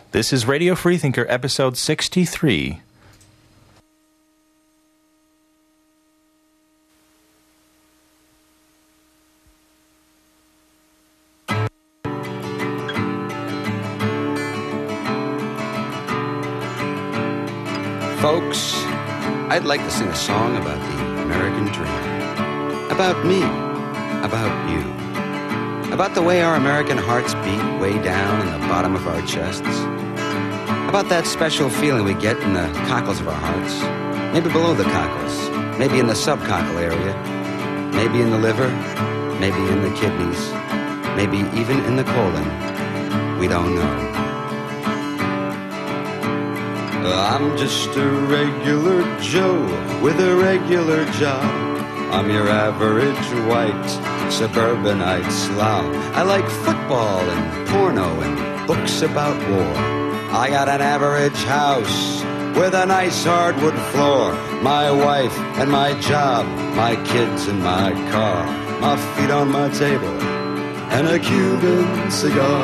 This is Radio Freethinker, episode 63. Folks, I'd like to sing a song about the American dream. About me. About you. About the way our American hearts beat way down in the bottom of our chests. About that special feeling we get in the cockles of our hearts. Maybe below the cockles. Maybe in the subcockle area. Maybe in the liver. Maybe in the kidneys. Maybe even in the colon. We don't know. I'm just a regular Joe with a regular job. I'm your average white suburbanite slob. I like football and porno and books about war. I got an average house with a nice hardwood floor. My wife and my job, my kids and my car. My feet on my table and a Cuban cigar.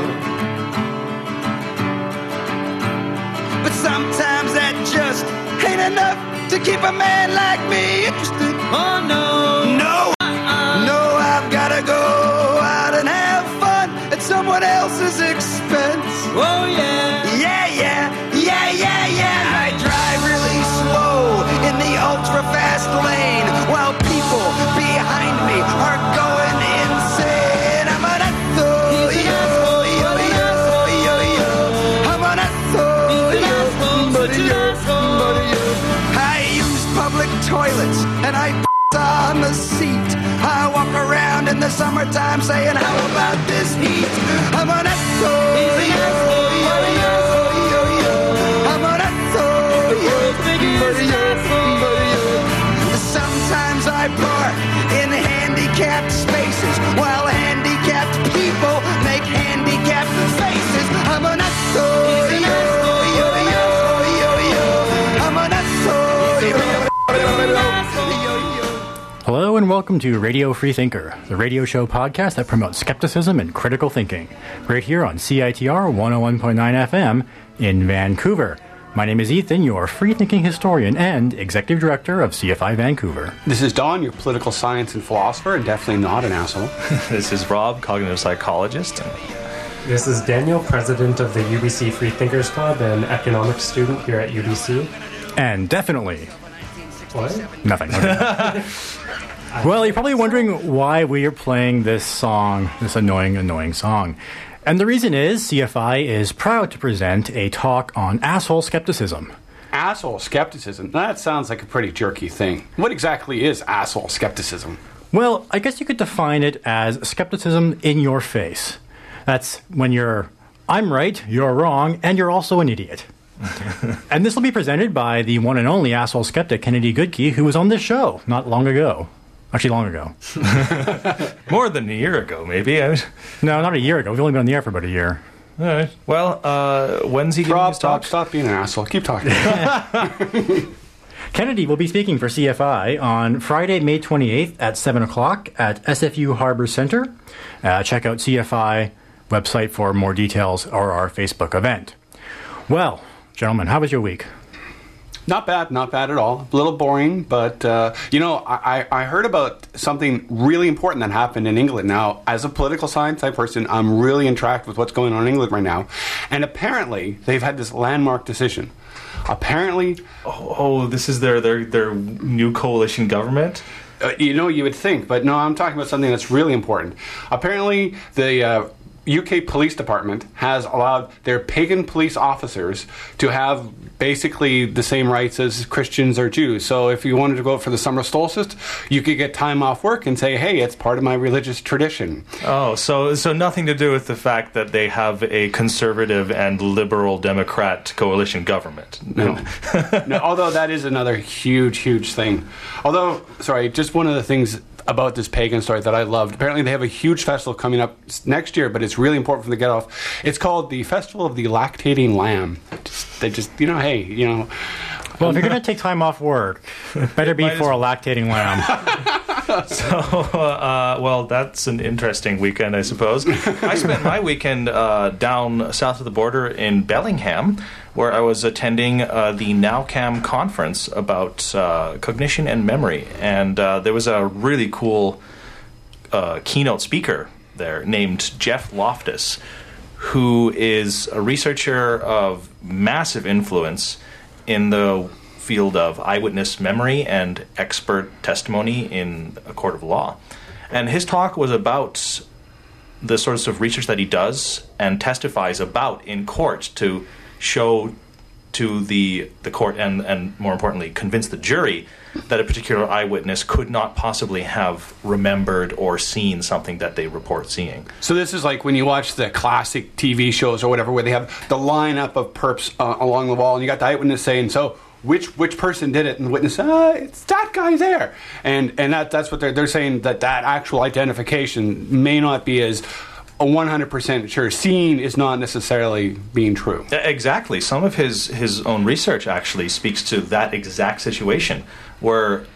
But sometimes that just ain't enough to keep a man like me interested. Oh no, no, no, I've gotta go out and have fun at someone else's expense. Oh yeah, yeah, yeah, yeah, yeah, yeah. I drive really slow in the ultra-fast lane while people behind me are going insane. I'm an asshole, yo, yo, yo, yo, yo. I'm an asshole, yo, buddy, yo, buddy, yo. I use public toilets and I on the seat. I walk around in the summertime saying, how about this heat? I'm an asshole, yo, yo, yo, yo, yo. I'm an asshole, yo, buddy, yo, buddy, yo. Sometimes I park in handicapped spaces while handicapped people make handicapped faces. I'm an asshole, yo, yo, yo, yo, yo. I'm an asshole, yo, yo, yo, yo. Hello and welcome to Radio Freethinker, the radio show podcast that promotes skepticism and critical thinking, right here on CITR 101.9 FM in Vancouver. My name is Ethan, your free-thinking historian and executive director of CFI Vancouver. This is Don, your political science and philosopher, and definitely not an asshole. This is Rob, cognitive psychologist. This is Daniel, president of the UBC Freethinkers Club and economics student here at UBC. And definitely... What? Nothing. Well, you're probably wondering why we are playing this song, this annoying song. And the reason is CFI is proud to present a talk on asshole skepticism. Asshole skepticism? That sounds like a pretty jerky thing. What exactly is asshole skepticism? Well, I guess you could define it as skepticism in your face. That's when I'm right, you're wrong, and you're also an idiot. And this will be presented by the one and only asshole skeptic, Kennedy Goodkey, who was on this show not long ago. Actually, long ago. More than a year ago, maybe. No, not a year ago. We've only been on the air for about a year. All right. Well, when's he giving his talk? Stop being an asshole. Keep talking. Kennedy will be speaking for CFI on Friday, May 28th at 7 o'clock at SFU Harbor Center. Check out CFI website for more details or our Facebook event. Well, gentlemen, how was your week? Not bad at all. A little boring, but, I heard about something really important that happened in England. Now, as a political science type person, I'm really intrigued with what's going on in England right now. And apparently, they've had this landmark decision. Apparently... Oh, this is their new coalition government? You would think, but no, I'm talking about something that's really important. Apparently, the... UK Police Department has allowed their pagan police officers to have basically the same rights as Christians or Jews. So if you wanted to go out for the summer solstice, you could get time off work and say, hey, it's part of my religious tradition. Oh, so nothing to do with the fact that they have a conservative and liberal Democrat coalition government. No. No, although that is another huge thing. Although, sorry, just one of the things about this pagan story that I loved. Apparently they have a huge festival coming up next year, but it's really important for them to get off. It's called the Festival of the Lactating Lamb. They just Well, if you're going to take time off work, it better be for a lactating lamb. Well, that's an interesting weekend, I suppose. I spent my weekend down south of the border in Bellingham, where I was attending the NowCam conference about cognition and memory. And there was a really cool keynote speaker there named Jeff Loftus, who is a researcher of massive influence in the field of eyewitness memory and expert testimony in a court of law. And his talk was about the sorts of research that he does and testifies about in court to show to the court and more importantly convince the jury that a particular eyewitness could not possibly have remembered or seen something that they report seeing. So this is like when you watch the classic TV shows or whatever, where they have the lineup of perps along the wall, and you got the eyewitness saying, so which person did it, and the witness, it's that guy there. And that's what they're saying, that actual identification may not be as 100% sure. Seeing is not necessarily being true. Exactly. Some of his own research actually speaks to that exact situation, where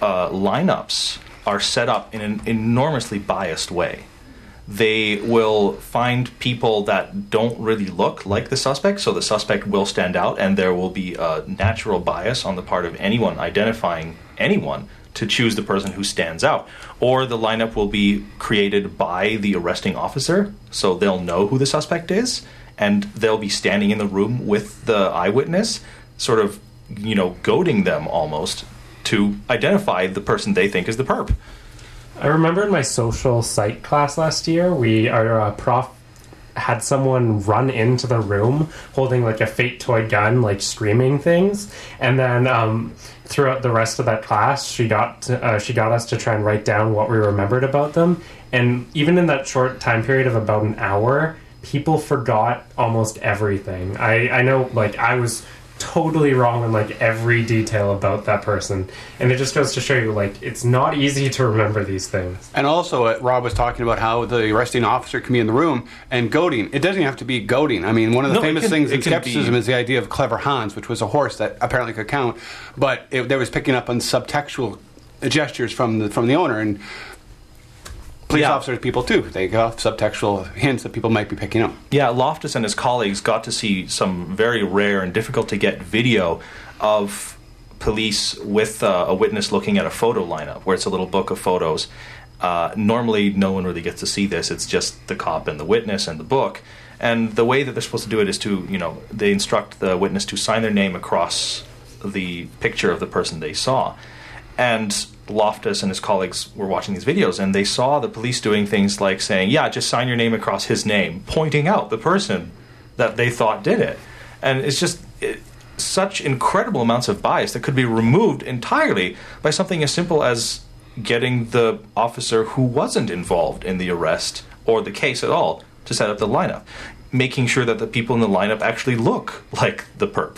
lineups are set up in an enormously biased way. They will find people that don't really look like the suspect, so the suspect will stand out, and there will be a natural bias on the part of anyone identifying anyone to choose the person who stands out. Or the lineup will be created by the arresting officer, so they'll know who the suspect is, and they'll be standing in the room with the eyewitness, sort of, goading them almost to identify the person they think is the perp. I remember in my social psych class last year, our prof had someone run into the room holding like a fake toy gun, like screaming things, and then throughout the rest of that class, she got us to try and write down what we remembered about them. And even in that short time period of about an hour, people forgot almost everything. I know, like, I was totally wrong in like every detail about that person, and it just goes to show you, like, it's not easy to remember these things. And also, Rob was talking about how the arresting officer can be in the room and goading. It doesn't have to be goading. I mean, one of the famous things in skepticism is the idea of clever Hans, which was a horse that apparently could count, but there was picking up on subtextual gestures from the owner, and police officers, people too, they got subtextual hints that people might be picking up. Yeah, Loftus and his colleagues got to see some very rare and difficult to get video of police with a witness looking at a photo lineup, where it's a little book of photos. Normally, no one really gets to see this. It's just the cop and the witness and the book. And the way that they're supposed to do it is to, they instruct the witness to sign their name across the picture of the person they saw. And Loftus and his colleagues were watching these videos, and they saw the police doing things like saying, just sign your name across his name, pointing out the person that they thought did it. And it's just such incredible amounts of bias that could be removed entirely by something as simple as getting the officer who wasn't involved in the arrest or the case at all to set up the lineup, making sure that the people in the lineup actually look like the perp.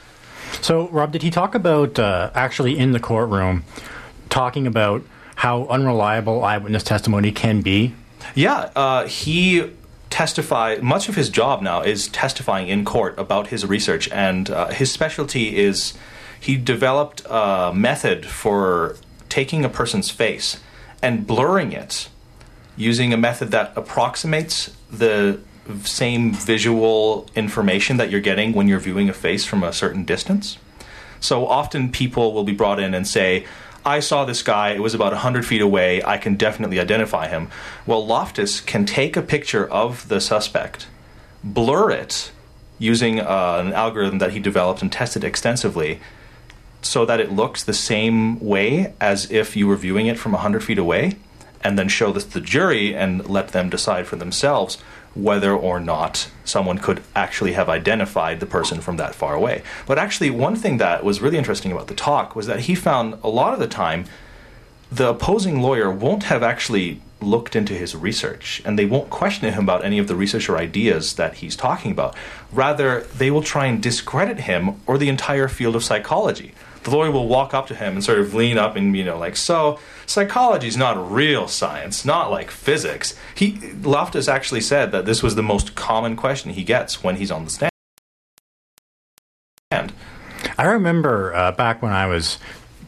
So, Rob, did he talk about actually in the courtroom talking about how unreliable eyewitness testimony can be? Yeah, he testified. Much of his job now is testifying in court about his research, and his specialty is he developed a method for taking a person's face and blurring it using a method that approximates the same visual information that you're getting when you're viewing a face from a certain distance. So often people will be brought in and say, I saw this guy, it was about 100 feet away, I can definitely identify him. Well, Loftus can take a picture of the suspect, blur it using an algorithm that he developed and tested extensively so that it looks the same way as if you were viewing it from 100 feet away, and then show this to the jury and let them decide for themselves whether or not someone could actually have identified the person from that far away. But actually, one thing that was really interesting about the talk was that he found a lot of the time the opposing lawyer won't have actually looked into his research, and they won't question him about any of the research or ideas that he's talking about. Rather, they will try and discredit him or the entire field of psychology. The lawyer will walk up to him and sort of lean up and, so psychology is not real science, not like physics. Loftus actually said that this was the most common question he gets when he's on the stand. I remember back when I was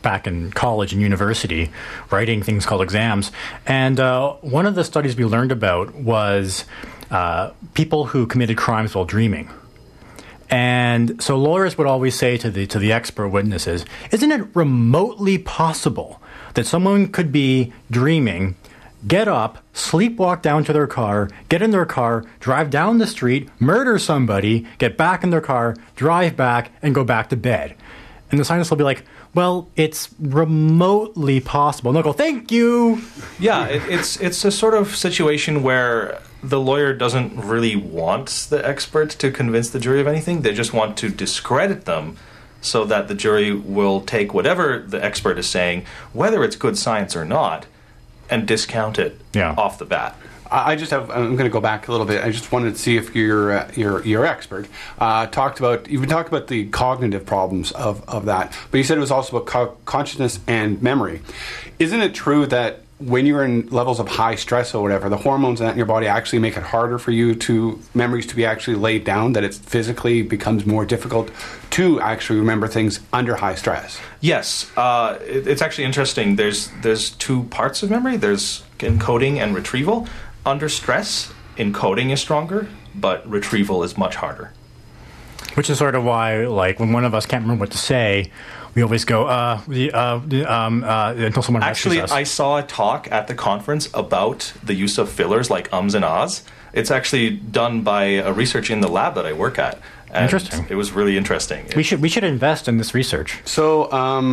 back in college and university, writing things called exams. And one of the studies we learned about was people who committed crimes while dreaming. And so lawyers would always say to the expert witnesses, isn't it remotely possible that someone could be dreaming, get up, sleepwalk down to their car, get in their car, drive down the street, murder somebody, get back in their car, drive back, and go back to bed? And the scientists will be like, well, it's remotely possible. And they'll go, thank you. Yeah, it's a sort of situation where the lawyer doesn't really want the expert to convince the jury of anything. They just want to discredit them so that the jury will take whatever the expert is saying, whether it's good science or not, and discount it off the bat. I'm going to go back a little bit. I just wanted to see if your expert you've talked about the cognitive problems of that, but you said it was also about consciousness and memory. Isn't it true that when you're in levels of high stress or whatever, the hormones in your body actually make it harder for memories to be actually laid down, that it physically becomes more difficult to actually remember things under high stress? Yes. It's actually interesting. There's two parts of memory. There's encoding and retrieval. Under stress, encoding is stronger, but retrieval is much harder. Which is sort of why, like, when one of us can't remember what to say, we always go, until someone Actually, rescues us. I saw a talk at the conference about the use of fillers like ums and ahs. It's actually done by a researcher in the lab that I work at. And interesting. It was really interesting. We should invest in this research. So,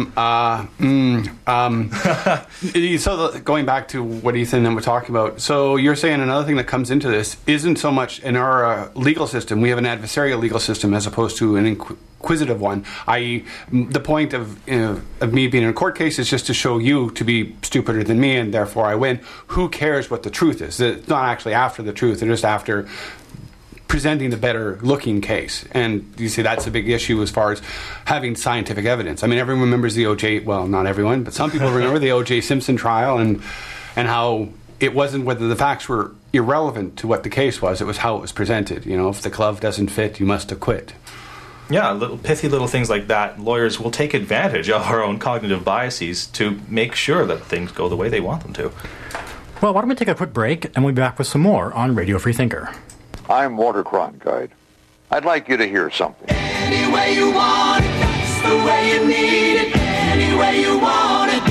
going back to what Ethan and we're talking about, so you're saying another thing that comes into this isn't so much in our legal system. We have an adversarial legal system as opposed to an inquisitive one, i.e. the point of me being in a court case is just to show you to be stupider than me and therefore I win. Who cares what the truth is? It's not actually after the truth, they're just after presenting the better looking case. And you see that's a big issue as far as having scientific evidence. I mean, everyone remembers the O.J., well, not everyone, but some people remember the O.J. Simpson trial and how it wasn't whether the facts were irrelevant to what the case was, it was how it was presented. You know, if the glove doesn't fit, you must acquit. Yeah, pithy little things like that. Lawyers will take advantage of our own cognitive biases to make sure that things go the way they want them to. Well, why don't we take a quick break and we'll be back with some more on Radio Free Thinker. I'm Walter Cronkite. I'd like you to hear something. Any way you want it, that's the way you need it. Any way you want it.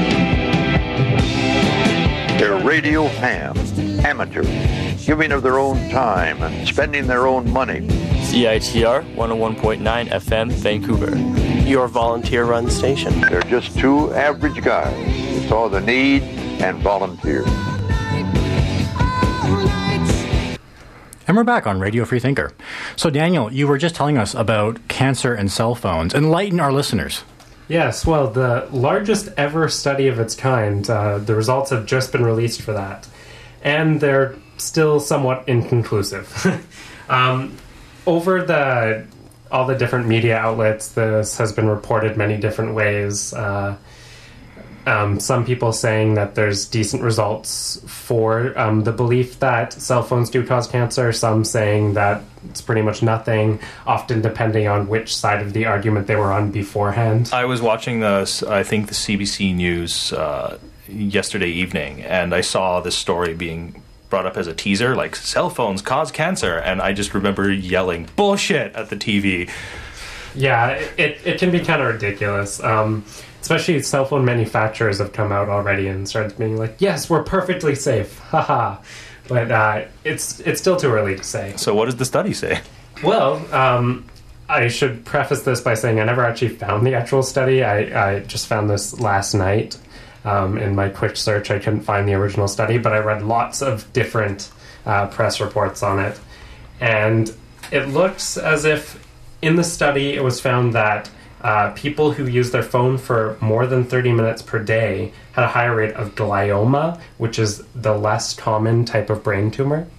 They're radio hams, amateurs, giving of their own time and spending their own money. CITR 101.9 FM, Vancouver, your volunteer-run station. They're just two average guys who saw the need and volunteered. And we're back on Radio Free Thinker. So, Daniel, you were just telling us about cancer and cell phones. Enlighten our listeners. Yes, well, the largest ever study of its kind, the results have just been released for that. And they're still somewhat inconclusive. Over all the different media outlets, this has been reported many different ways. Some people saying that there's decent results for the belief that cell phones do cause cancer. Some saying that it's pretty much nothing, often depending on which side of the argument they were on beforehand. I was watching the CBC News yesterday evening, and I saw this story being brought up as a teaser, like, cell phones cause cancer, and I just remember yelling, bullshit, at the TV. Yeah, it can be kind of ridiculous. Especially cell phone manufacturers have come out already and started being like, yes, we're perfectly safe, haha. But it's still too early to say. So what does the study say? Well, I should preface this by saying I never actually found the actual study. I just found this last night. In my quick search, I couldn't find the original study, but I read lots of different press reports on it. And it looks as if in the study it was found that people who use their phone for more than 30 minutes per day had a higher rate of glioma, which is the less common type of brain tumor.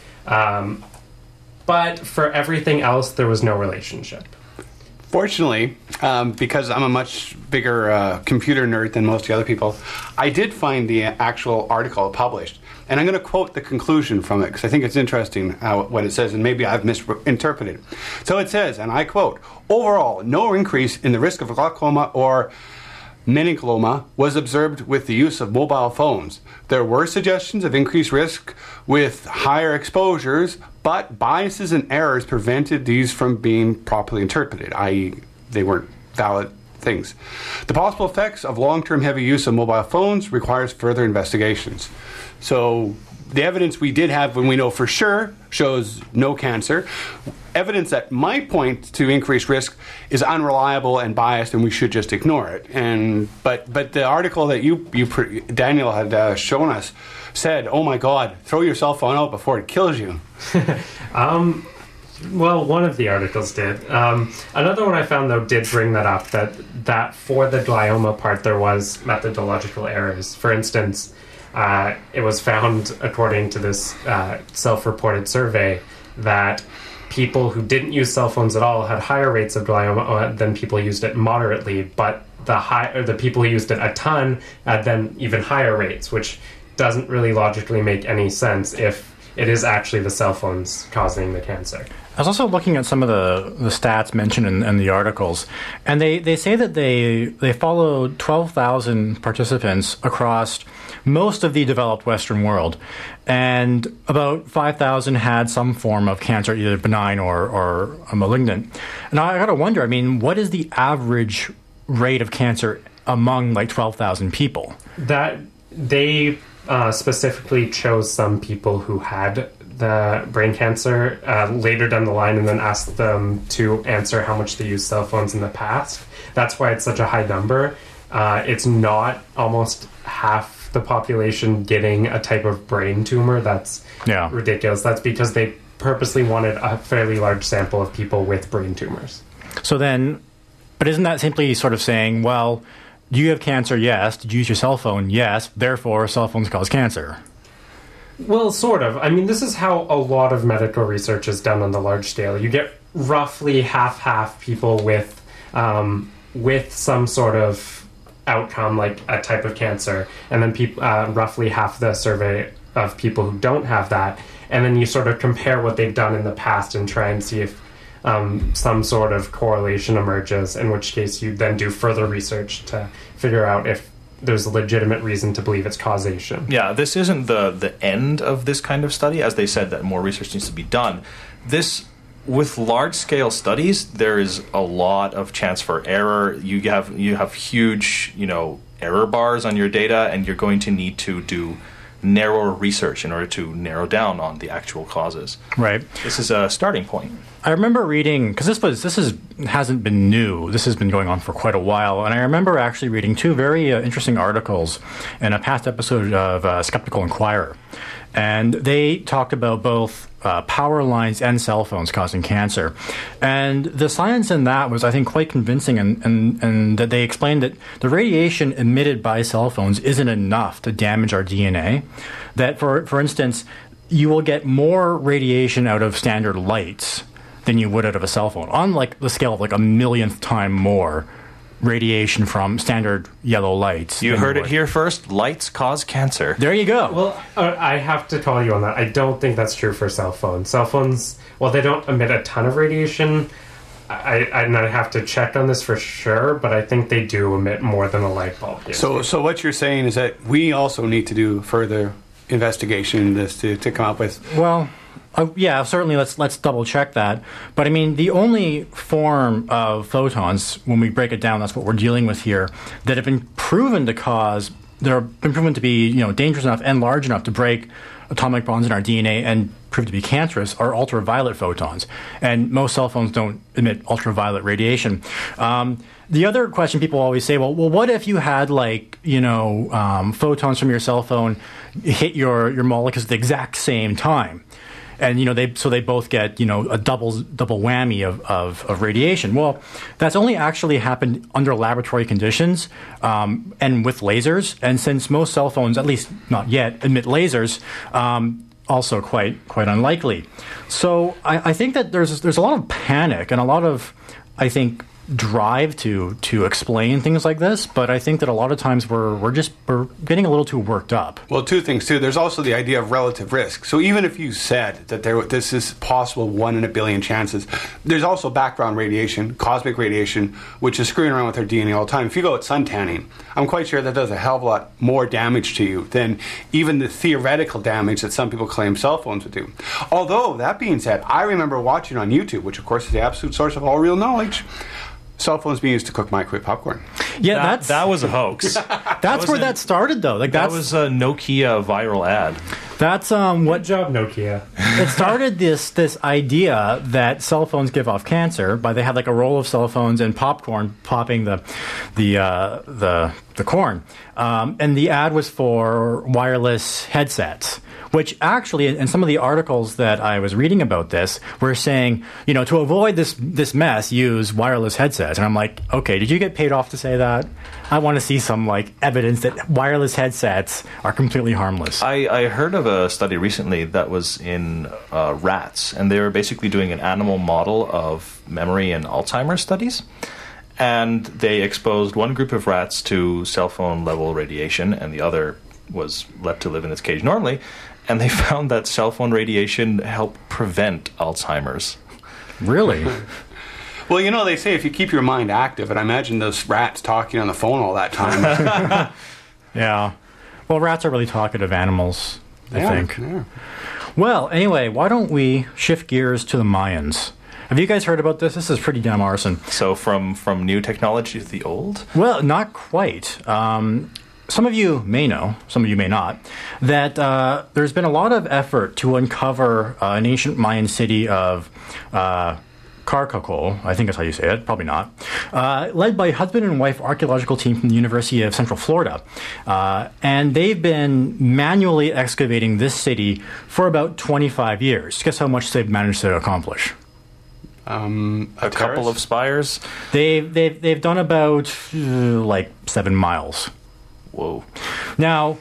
But for everything else, there was no relationship. Fortunately, because I'm a much bigger computer nerd than most of the other people, I did find the actual article published. And I'm going to quote the conclusion from it because I think it's interesting what it says, and maybe I've misinterpreted. So it says, and I quote, overall, no increase in the risk of glaucoma or meningioma was observed with the use of mobile phones. There were suggestions of increased risk with higher exposures, but biases and errors prevented these from being properly interpreted, i.e., they weren't valid things. The possible effects of long-term heavy use of mobile phones requires further investigations. So the evidence we did have, when we know for sure, shows no cancer. Evidence that might point to increased risk is unreliable and biased, and we should just ignore it. But the article that Daniel had shown us said, "Oh my God, throw your cell phone out before it kills you." Well, one of the articles did. Another one I found, though, did bring that up, that for the glioma part there was methodological errors. For instance, it was found, according to this self-reported survey, that people who didn't use cell phones at all had higher rates of glioma than people who used it moderately, but the people who used it a ton had then even higher rates, which doesn't really logically make any sense if it is actually the cell phones causing the cancer. I was also looking at some of the stats mentioned in the articles, and they say that they followed 12,000 participants across most of the developed Western world, and about 5,000 had some form of cancer, either benign or a malignant. And I got to wonder, I mean, what is the average rate of cancer among like 12,000 people? That they specifically chose some people who had the brain cancer later down the line and then asked them to answer how much they used cell phones in the past. That's why it's such a high number. It's not almost half the population getting a type of brain tumor. That's ridiculous. That's because they purposely wanted a fairly large sample of people with brain tumors. So then, but isn't that simply sort of saying, well, do you have cancer? Yes. Did you use your cell phone? Yes. Therefore, cell phones cause cancer. Well, sort of. I mean, this is how a lot of medical research is done on the large scale. You get roughly half people with some sort of outcome, like a type of cancer, and then roughly half the survey of people who don't have that, and then you sort of compare what they've done in the past and try and see if some sort of correlation emerges, in which case you then do further research to figure out if there's a legitimate reason to believe it's causation. Yeah, this isn't the end of this kind of study. As they said, that more research needs to be done. With large-scale studies, there is a lot of chance for error. You have huge, error bars on your data, and you're going to need to do narrower research in order to narrow down on the actual causes. Right. This is a starting point. I remember reading, because hasn't been new. This has been going on for quite a while, and I remember actually reading two very interesting articles in a past episode of Skeptical Inquirer, and they talked about both power lines and cell phones causing cancer, and the science in that was, I think, quite convincing, and that they explained that the radiation emitted by cell phones isn't enough to damage our DNA. That, for instance, you will get more radiation out of standard lights than you would out of a cell phone, on like the scale of like a millionth time more radiation from standard yellow lights. You heard it here first. Lights cause cancer. There you go. Well, I have to call you on that. I don't think that's true for cell phones. Cell phones, well, they don't emit a ton of radiation. I have to check on this for sure, but I think they do emit more than a light bulb. Yes. So what you're saying is that we also need to do further investigation in this to come up with... Well... yeah, certainly. Let's double check that. But I mean, the only form of photons, when we break it down, that's what we're dealing with here, that have been proven to cause, be dangerous enough and large enough to break atomic bonds in our DNA and prove to be cancerous, are ultraviolet photons. And most cell phones don't emit ultraviolet radiation. The other question people always say, well, what if you had photons from your cell phone hit your molecules at the exact same time? And they both get a double whammy of radiation. Well, that's only actually happened under laboratory conditions and with lasers. And since most cell phones, at least not yet, emit lasers, also quite unlikely. So I think that there's a lot of panic and a lot of, I think, drive to explain things like this, but I think that a lot of times we're getting a little too worked up. Well, two things too. There's also the idea of relative risk. So even if you said that this is possible 1 in a billion chances, there's also background radiation, cosmic radiation, which is screwing around with our DNA all the time. If you go out sun tanning, I'm quite sure that does a hell of a lot more damage to you than even the theoretical damage that some people claim cell phones would do. Although, that being said, I remember watching on YouTube, which of course is the absolute source of all real knowledge, cell phones being used to cook microwave popcorn. Yeah, that was a hoax. That's where that started, though. Like that was a Nokia viral ad. That's Good job, Nokia. It started this idea that cell phones give off cancer by they had like a roll of cell phones and popcorn popping the corn, and the ad was for wireless headsets. Which actually, in some of the articles that I was reading about this, were saying, to avoid this mess, use wireless headsets. And I'm like, okay, did you get paid off to say that? I want to see some evidence that wireless headsets are completely harmless. I heard of a study recently that was in rats, and they were basically doing an animal model of memory and Alzheimer's studies. And they exposed one group of rats to cell phone level radiation, and the other was let to live in its cage normally. And they found that cell phone radiation helped prevent Alzheimer's. Really? Well, they say if you keep your mind active, and I imagine those rats talking on the phone all that time. Yeah. Well, rats are really talkative animals, I think. Yeah. Well, anyway, why don't we shift gears to the Mayans? Have you guys heard about this? This is pretty damn arson. So from new technology to the old? Well, not quite. Some of you may know, some of you may not, that there's been a lot of effort to uncover an ancient Mayan city of Carcacol, I think that's how you say it, probably not, led by husband and wife archaeological team from the University of Central Florida. And they've been manually excavating this city for about 25 years. Guess how much they've managed to accomplish? A couple of spires? They've done about 7 miles. Whoa. Now,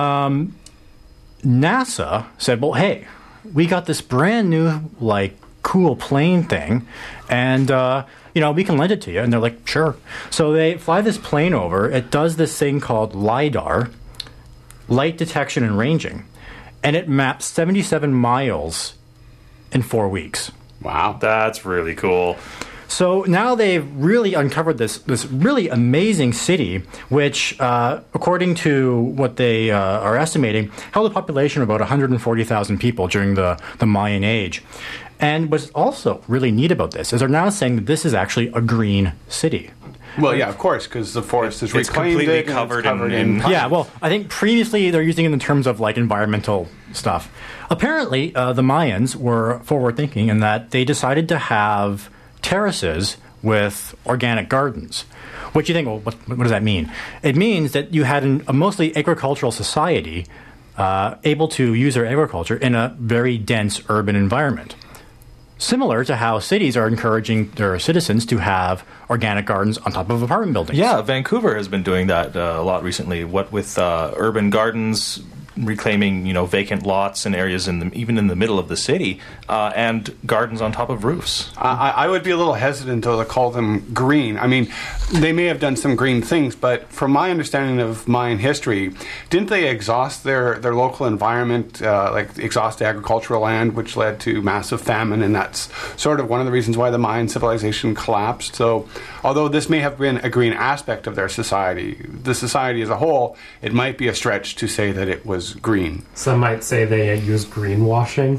NASA said, well, hey, we got this brand new, cool plane thing, and, we can lend it to you. And they're like, sure. So they fly this plane over. It does this thing called LiDAR, light detection and ranging, and it maps 77 miles in 4 weeks. Wow. That's really cool. So now they've really uncovered this really amazing city, which, according to what they are estimating, held a population of about 140,000 people during the Mayan age. And what's also really neat about this is they're now saying that this is actually a green city. Well, yeah, of course, because the forest is reclaimed, completely covered in yeah, well, I think previously they're using it in terms of environmental stuff. Apparently, the Mayans were forward-thinking in that they decided to have terraces with organic gardens. What do you think? Well, what does that mean? It means that you had a mostly agricultural society able to use their agriculture in a very dense urban environment. Similar to how cities are encouraging their citizens to have organic gardens on top of apartment buildings. Yeah, Vancouver has been doing that a lot recently. What with urban gardens, reclaiming vacant lots and areas even in the middle of the city, and gardens on top of roofs. I would be a little hesitant though to call them green. I mean, they may have done some green things, but from my understanding of Mayan history, didn't they exhaust their local environment, exhaust the agricultural land, which led to massive famine, and that's sort of one of the reasons why the Mayan civilization collapsed. So although this may have been a green aspect of their society, the society as a whole, it might be a stretch to say that it was green. Some might say they used greenwashing.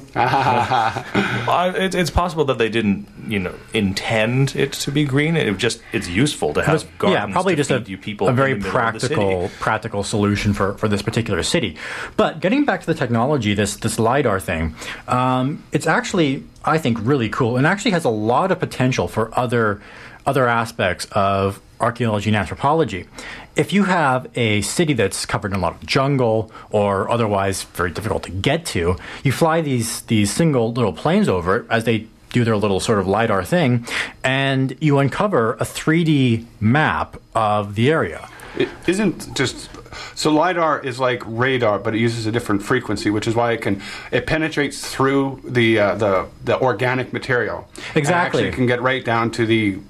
It's possible that they didn't, intend it to be green. It's useful to have gardens. Yeah, probably to just feed you people a very in the middle of the city. practical solution for this particular city. But getting back to the technology, this LiDAR thing, it's actually, I think, really cool, and actually has a lot of potential for other aspects of archaeology and anthropology. If you have a city that's covered in a lot of jungle or otherwise very difficult to get to, you fly these single little planes over it as they do their little sort of LiDAR thing, and you uncover a 3D map of the area. It isn't just... So LiDAR is like radar, but it uses a different frequency, which is why it penetrates through the organic material. Exactly. And actually can get right down to the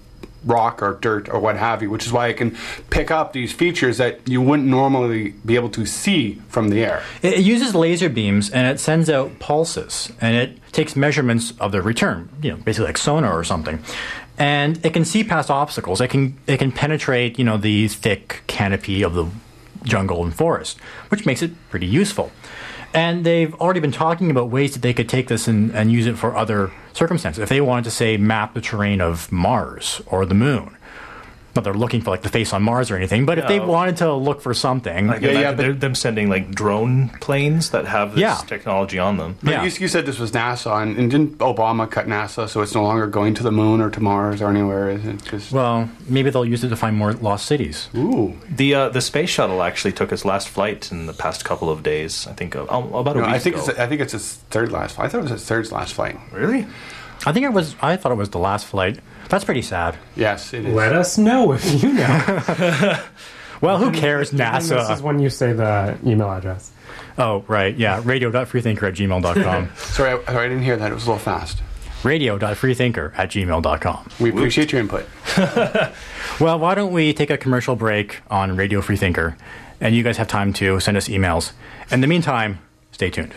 rock or dirt or what have you, which is why it can pick up these features that you wouldn't normally be able to see from the air. It uses laser beams and it sends out pulses and it takes measurements of the return, basically like sonar or something. And it can see past obstacles. It can penetrate, the thick canopy of the jungle and forest, which makes it pretty useful. And they've already been talking about ways that they could take this and use it for other circumstances. If they wanted to, say, map the terrain of Mars or the moon. Not they're looking for, like, the face on Mars or anything, but if they wanted to look for something... But them sending, like, drone planes that have this technology on them. But you said this was NASA, and didn't Obama cut NASA so it's no longer going to the moon or to Mars or anywhere? Is it just... Well, maybe they'll use it to find more lost cities. Ooh. The space shuttle actually took its last flight in the past couple of days, I think, about a week ago. I think it's its third last flight. I thought it was its third last flight. Really? I thought it was the last flight. That's pretty sad. Yes, it is. Let us know if you know. Well, who cares, NASA? This is when you say the email address. Oh, right, yeah. radio.freethinker@gmail.com. Sorry, I didn't hear that. It was a little fast. radio.freethinker@gmail.com. We appreciate your input. Well, why don't we take a commercial break on Radio Free Thinker, and you guys have time to send us emails. In the meantime, stay tuned.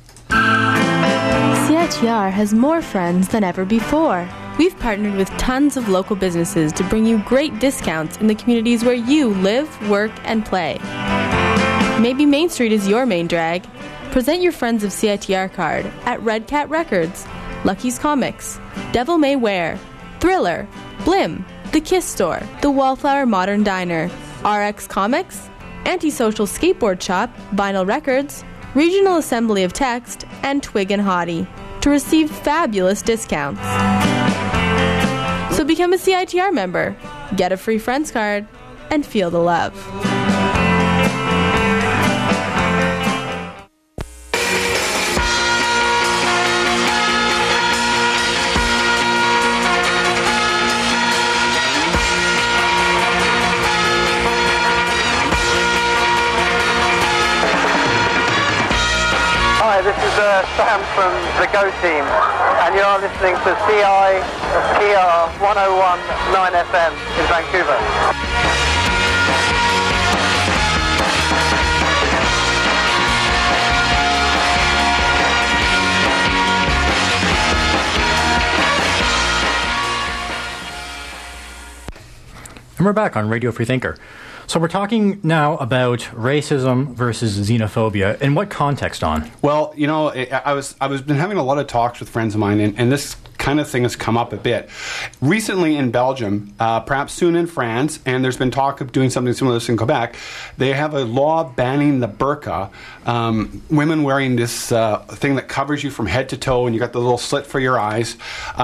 CITR has more friends than ever before. We've partnered with tons of local businesses to bring you great discounts in the communities where you live, work, and play. Maybe Main Street is your main drag. Present your Friends of CITR card at Red Cat Records, Lucky's Comics, Devil May Wear, Thriller, Blim, The Kiss Store, The Wallflower Modern Diner, RX Comics, Antisocial Skateboard Shop, Vinyl Records, Regional Assembly of Text, and Twig and Hottie to receive fabulous discounts. So become a CITR member, get a free Friends card, and feel the love. Hi, this is Sam from the Go Team, and you are listening to CITR 101.9 FM in Vancouver. And we're back on Radio Free Thinker. So we're talking now about racism versus xenophobia. In what context, on? Well, I was been having a lot of talks with friends of mine, and this kind of thing has come up a bit. Recently in Belgium, perhaps soon in France, and there's been talk of doing something similar to this in Quebec, they have a law banning the burqa, women wearing this thing that covers you from head to toe, and you got the little slit for your eyes.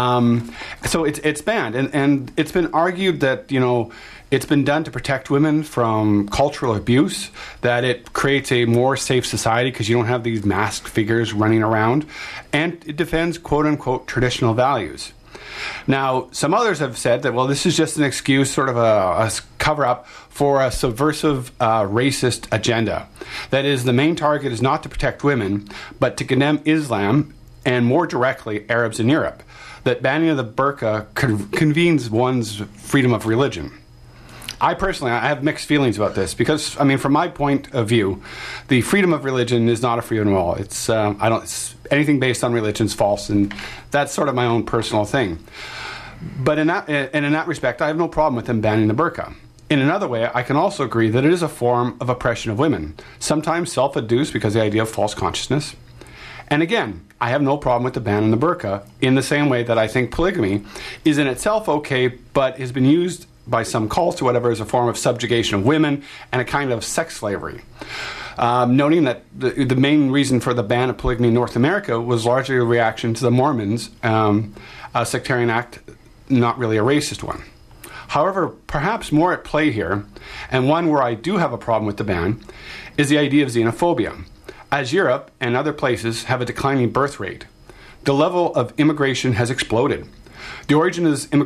So it's banned, and it's been argued that, it's been done to protect women from cultural abuse, that it creates a more safe society because you don't have these masked figures running around, and it defends quote-unquote traditional values. Now, some others have said that, well, this is just an excuse, sort of a cover-up for a subversive racist agenda. That is, the main target is not to protect women, but to condemn Islam, and more directly, Arabs in Europe. That banning of the burqa convenes one's freedom of religion. I have mixed feelings about this because, from my point of view, the freedom of religion is not a freedom at all. It's anything based on religion is false, and that's sort of my own personal thing. But in that respect, I have no problem with them banning the burqa. In another way, I can also agree that it is a form of oppression of women, sometimes self-induced because of the idea of false consciousness. And again, I have no problem with the ban on the burqa in the same way that I think polygamy is in itself okay, but has been used by some cults or whatever as a form of subjugation of women and a kind of sex slavery. Noting that the main reason for the ban of polygamy in North America was largely a reaction to the Mormons, a sectarian act, not really a racist one. However, perhaps more at play here, and one where I do have a problem with the ban, is the idea of xenophobia. As Europe and other places have a declining birth rate, the level of immigration has exploded. The origin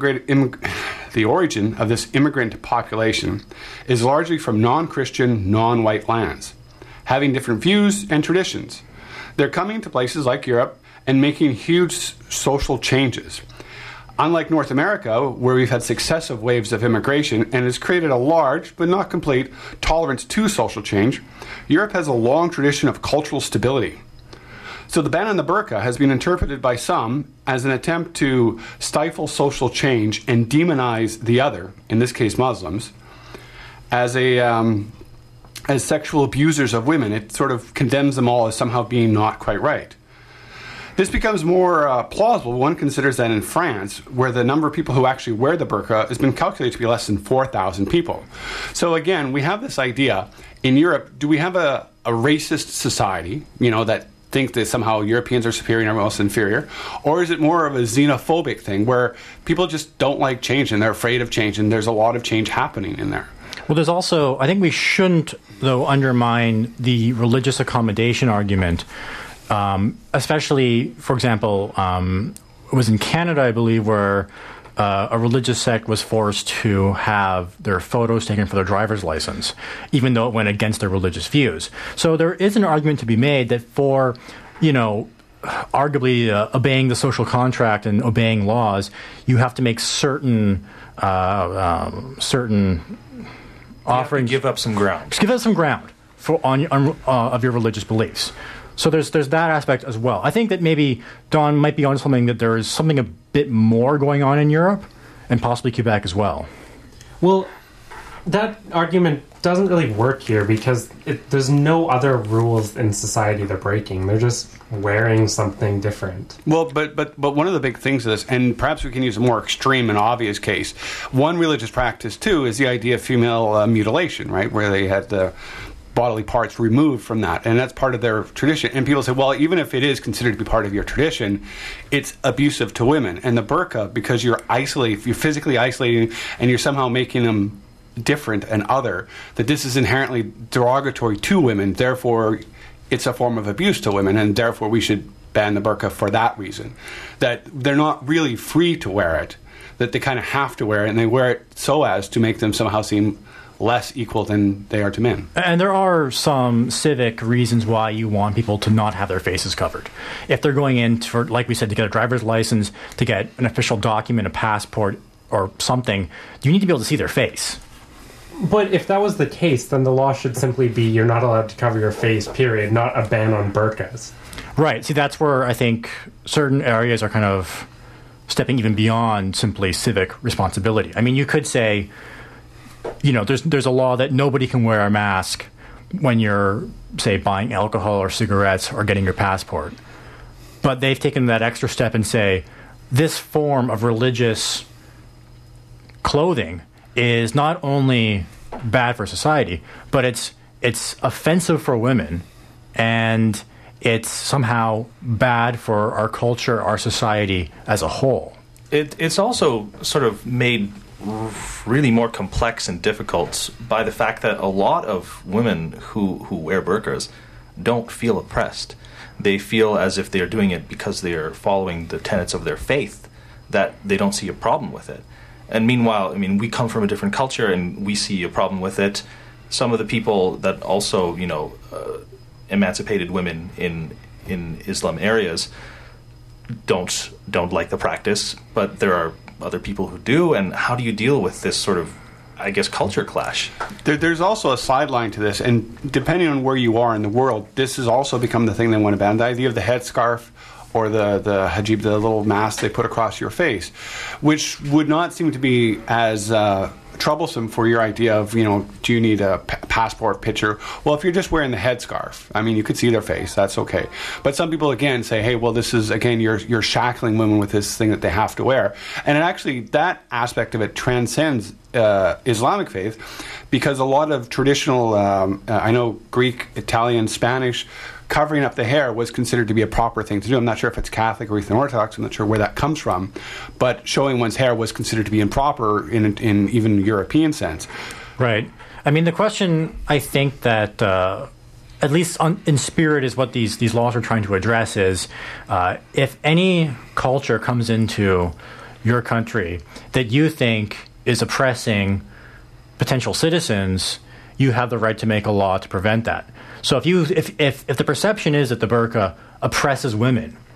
of this immigrant population is largely from non-Christian, non-white lands, having different views and traditions. They're coming to places like Europe and making huge social changes. Unlike North America, where we've had successive waves of immigration and has created a large, but not complete, tolerance to social change, Europe has a long tradition of cultural stability. So the ban on the burqa has been interpreted by some as an attempt to stifle social change and demonize the other, in this case Muslims, as sexual abusers of women. It sort of condemns them all as somehow being not quite right. This becomes more plausible when one considers that in France, where the number of people who actually wear the burqa has been calculated to be less than 4,000 people. So again, we have this idea, in Europe, do we have a racist society, that think that somehow Europeans are superior and everyone else is inferior? Or is it more of a xenophobic thing where people just don't like change and they're afraid of change, and there's a lot of change happening in there? Well, there's also, I think we shouldn't, though, undermine the religious accommodation argument, especially, for example, it was in Canada, I believe, where a religious sect was forced to have their photos taken for their driver's license, even though it went against their religious views. So there is an argument to be made that for, arguably obeying the social contract and obeying laws, you have to make certain offerings. Give up some ground. Give up some ground of your religious beliefs. So there's that aspect as well. I think that maybe Don might be on something, that there is something a bit more going on in Europe and possibly Quebec as well. Well, that argument doesn't really work here because there's no other rules in society they're breaking. They're just wearing something different. Well, but one of the big things of this, and perhaps we can use a more extreme and obvious case, one religious practice too is the idea of female mutilation, right, where they had the bodily parts removed from that, and that's part of their tradition. And people say, well, even if it is considered to be part of your tradition, it's abusive to women. And the burqa, because you're physically isolating, and you're somehow making them different and other, that this is inherently derogatory to women, therefore it's a form of abuse to women, and therefore we should ban the burqa for that reason. That they're not really free to wear it, that they kind of have to wear it, and they wear it so as to make them somehow seem less equal than they are to men. And there are some civic reasons why you want people to not have their faces covered. If they're going in for, like we said, to get a driver's license, to get an official document, a passport, or something, you need to be able to see their face. But if that was the case, then the law should simply be you're not allowed to cover your face, period, not a ban on burqas. Right. See, that's where I think certain areas are kind of stepping even beyond simply civic responsibility. I mean, you could say, there's a law that nobody can wear a mask when you're, say, buying alcohol or cigarettes or getting your passport. But they've taken that extra step and say, this form of religious clothing is not only bad for society, but it's offensive for women, and it's somehow bad for our culture, our society as a whole. It's also sort of made really more complex and difficult by the fact that a lot of women who wear burqas don't feel oppressed. They feel as if they're doing it because they are following the tenets of their faith, that they don't see a problem with it. And meanwhile, I mean, we come from a different culture and we see a problem with it. Some of the people that also, emancipated women in Islam areas don't like the practice, but there are other people who do. And how do you deal with this sort of, I guess, culture clash? There's also a sideline to this, and depending on where you are in the world, this has also become the thing they want to ban. The idea of the headscarf or the hijab, the little mask they put across your face, which would not seem to be as troublesome for your idea of, do you need a passport picture? Well, if you're just wearing the headscarf, I mean, you could see their face, that's okay. But some people, again, say, hey, well, this is, again, you're shackling women with this thing that they have to wear. And actually, that aspect of it transcends Islamic faith, because a lot of traditional, I know Greek, Italian, Spanish, covering up the hair was considered to be a proper thing to do. I'm not sure if it's Catholic or Eastern Orthodox. I'm not sure where that comes from. But showing one's hair was considered to be improper in even European sense. Right. I mean, the question, I think, that at least in spirit is what these laws are trying to address is, if any culture comes into your country that you think is oppressing potential citizens, you have the right to make a law to prevent that. So if the perception is that the burqa oppresses women,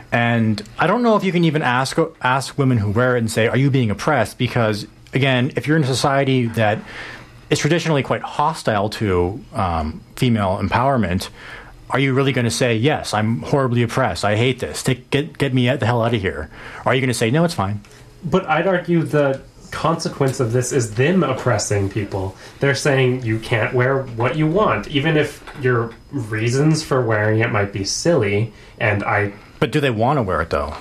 And I don't know if you can even ask women who wear it and say, are you being oppressed? Because, again, if you're in a society that is traditionally quite hostile to female empowerment, are you really going to say, yes, I'm horribly oppressed, I hate this, get me the hell out of here? Or are you going to say, no, it's fine? But I'd argue the consequence of this is them oppressing people. They're saying you can't wear what you want, even if your reasons for wearing it might be silly. But do they want to wear it, though?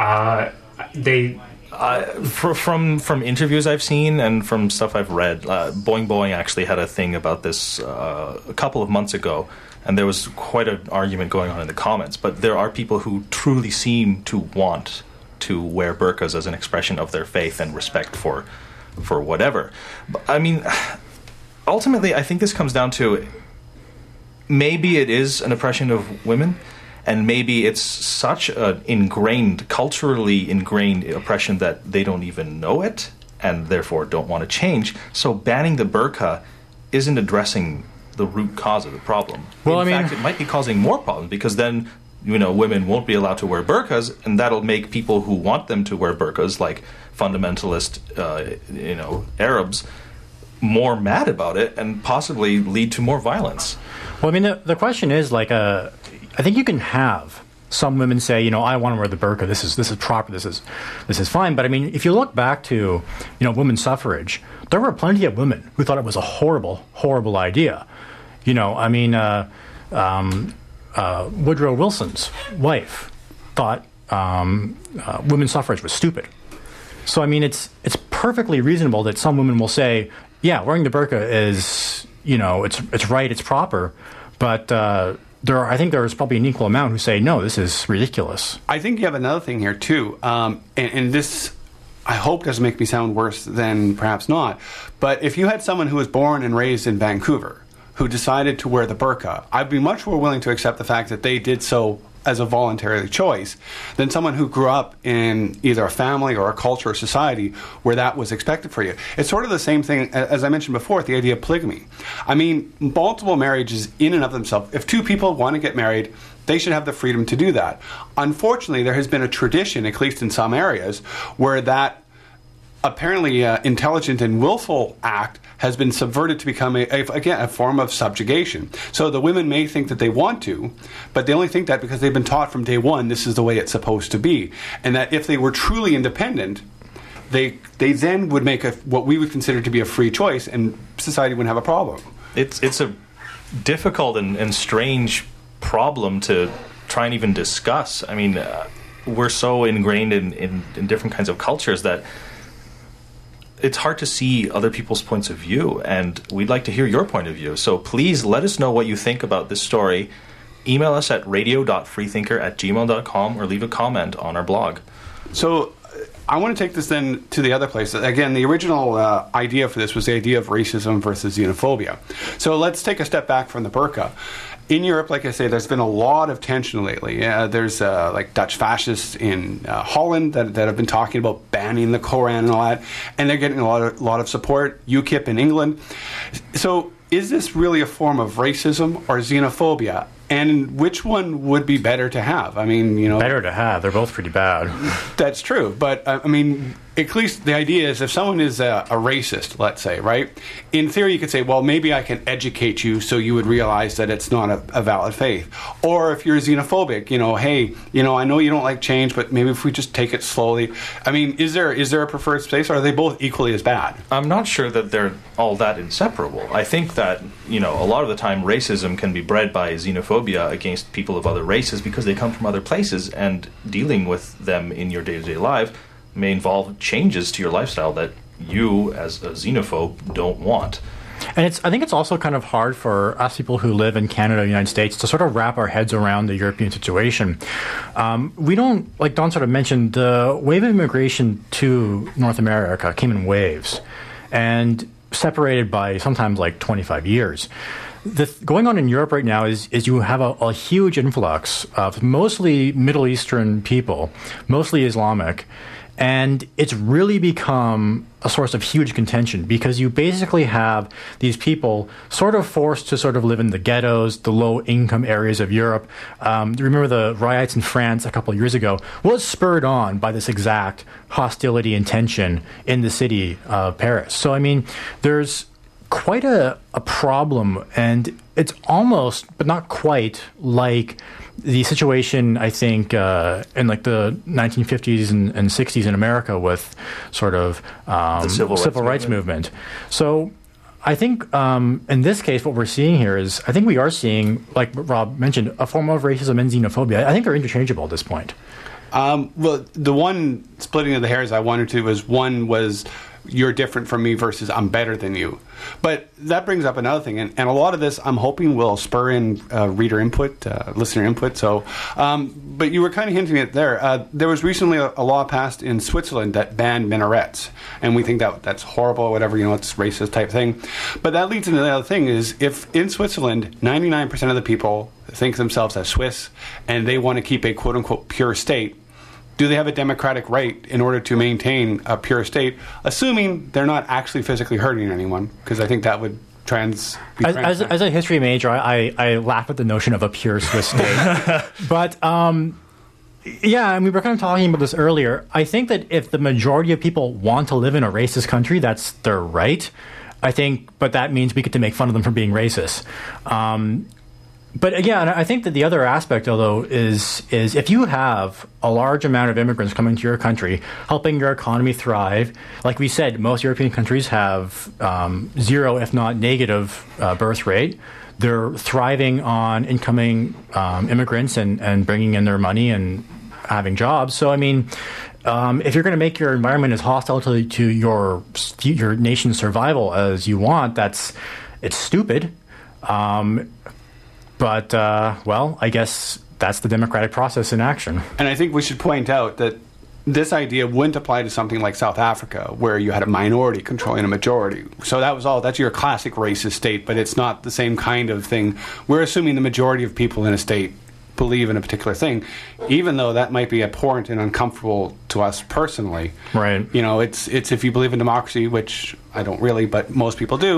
From interviews I've seen and from stuff I've read, Boing Boing actually had a thing about this a couple of months ago, and there was quite an argument going on in the comments. But there are people who truly seem to want to wear burqas as an expression of their faith and respect for whatever. I mean, ultimately, I think this comes down to maybe it is an oppression of women, and maybe it's such an culturally ingrained oppression that they don't even know it, and therefore don't want to change. So banning the burqa isn't addressing the root cause of the problem. In fact, it might be causing more problems, because then women won't be allowed to wear burqas, and that'll make people who want them to wear burqas, like fundamentalist, Arabs, more mad about it, and possibly lead to more violence. Well, I mean, the question is, I think you can have some women say, I want to wear the burqa. This is proper. This is fine. But I mean, if you look back to, women's suffrage, there were plenty of women who thought it was a horrible, horrible idea. Woodrow Wilson's wife thought women's suffrage was stupid. So I mean, it's perfectly reasonable that some women will say, yeah, wearing the burqa is, it's right, it's proper, but I think there's probably an equal amount who say, no, this is ridiculous. I think you have another thing here too, and this, I hope, doesn't make me sound worse than perhaps not, but if you had someone who was born and raised in Vancouver who decided to wear the burqa, I'd be much more willing to accept the fact that they did so as a voluntary choice than someone who grew up in either a family or a culture or society where that was expected for you. It's sort of the same thing, as I mentioned before, with the idea of polygamy. I mean, multiple marriages in and of themselves, if two people want to get married, they should have the freedom to do that. Unfortunately, there has been a tradition, at least in some areas, where that apparently intelligent and willful act has been subverted to become, a form of subjugation. So the women may think that they want to, but they only think that because they've been taught from day one this is the way it's supposed to be. And that if they were truly independent, they then would make what we would consider to be a free choice, and society wouldn't have a problem. It's a difficult and strange problem to try and even discuss. I mean, we're so ingrained in different kinds of cultures that it's hard to see other people's points of view, and we'd like to hear your point of view. So please let us know what you think about this story. Email us at radio.freethinker@gmail.com or leave a comment on our blog. So I want to take this then to the other place. Again, the original idea for this was the idea of racism versus xenophobia. So let's take a step back from the burqa. In Europe, like I say, there's been a lot of tension lately. There's like Dutch fascists in Holland that have been talking about banning the Koran and all that, and they're getting a lot of support. UKIP in England. So is this really a form of racism or xenophobia? And which one would be better to have? I mean, better to have. They're both pretty bad. That's true, but I mean, at least the idea is if someone is a racist, let's say, right? In theory, you could say, well, maybe I can educate you so you would realize that it's not a valid faith. Or if you're xenophobic, hey, I know you don't like change, but maybe if we just take it slowly. I mean, is there a preferred space, or are they both equally as bad? I'm not sure that they're all that inseparable. I think that, a lot of the time racism can be bred by xenophobia against people of other races because they come from other places, and dealing with them in your day-to-day life may involve changes to your lifestyle that you, as a xenophobe, don't want. And I think it's also kind of hard for us people who live in Canada and the United States to sort of wrap our heads around the European situation. We don't, like Don sort of mentioned, the wave of immigration to North America came in waves and separated by sometimes like 25 years. Going on in Europe right now is you have a huge influx of mostly Middle Eastern people, mostly Islamic, And it's really become a source of huge contention because you basically have these people sort of forced to sort of live in the ghettos, the low-income areas of Europe. Remember the riots in France a couple of years ago was spurred on by this exact hostility and tension in the city of Paris. So, I mean, there's quite a problem, and it's almost, but not quite, like the situation, I think, in like the 1950s and 60s in America with sort of the civil rights movement. So I think in this case, what we're seeing here is, I think we are seeing, like Rob mentioned, a form of racism and xenophobia. I think they're interchangeable at this point. Well, the one splitting of the hairs I wanted to was you're different from me versus I'm better than you. But that brings up another thing, and a lot of this I'm hoping will spur in reader input, listener input. So, but you were kind of hinting at there. There was recently a law passed in Switzerland that banned minarets, and we think that that's horrible, or whatever, it's racist type thing. But that leads into the other thing is, if in Switzerland 99% of the people think themselves as Swiss and they want to keep a quote unquote pure state, do they have a democratic right in order to maintain a pure state, assuming they're not actually physically hurting anyone? Because I think that would as a history major, I laugh at the notion of a pure Swiss state. But yeah, and we were kind of talking about this earlier. I think that if the majority of people want to live in a racist country, that's their right. I think, but that means we get to make fun of them for being racist. But again, I think that the other aspect, although, is if you have a large amount of immigrants coming to your country, helping your economy thrive, like we said, most European countries have zero, if not negative, birth rate. They're thriving on incoming immigrants and bringing in their money and having jobs. So, I mean, if you're going to make your environment as hostile to your nation's survival as you want, it's stupid. But, well, I guess that's the democratic process in action. And I think we should point out that this idea wouldn't apply to something like South Africa, where you had a minority controlling a majority. So that's your classic racist state, but it's not the same kind of thing. We're assuming the majority of people in a state believe in a particular thing, even though that might be abhorrent and uncomfortable to us personally. Right. It's if you believe in democracy, which I don't really, but most people do,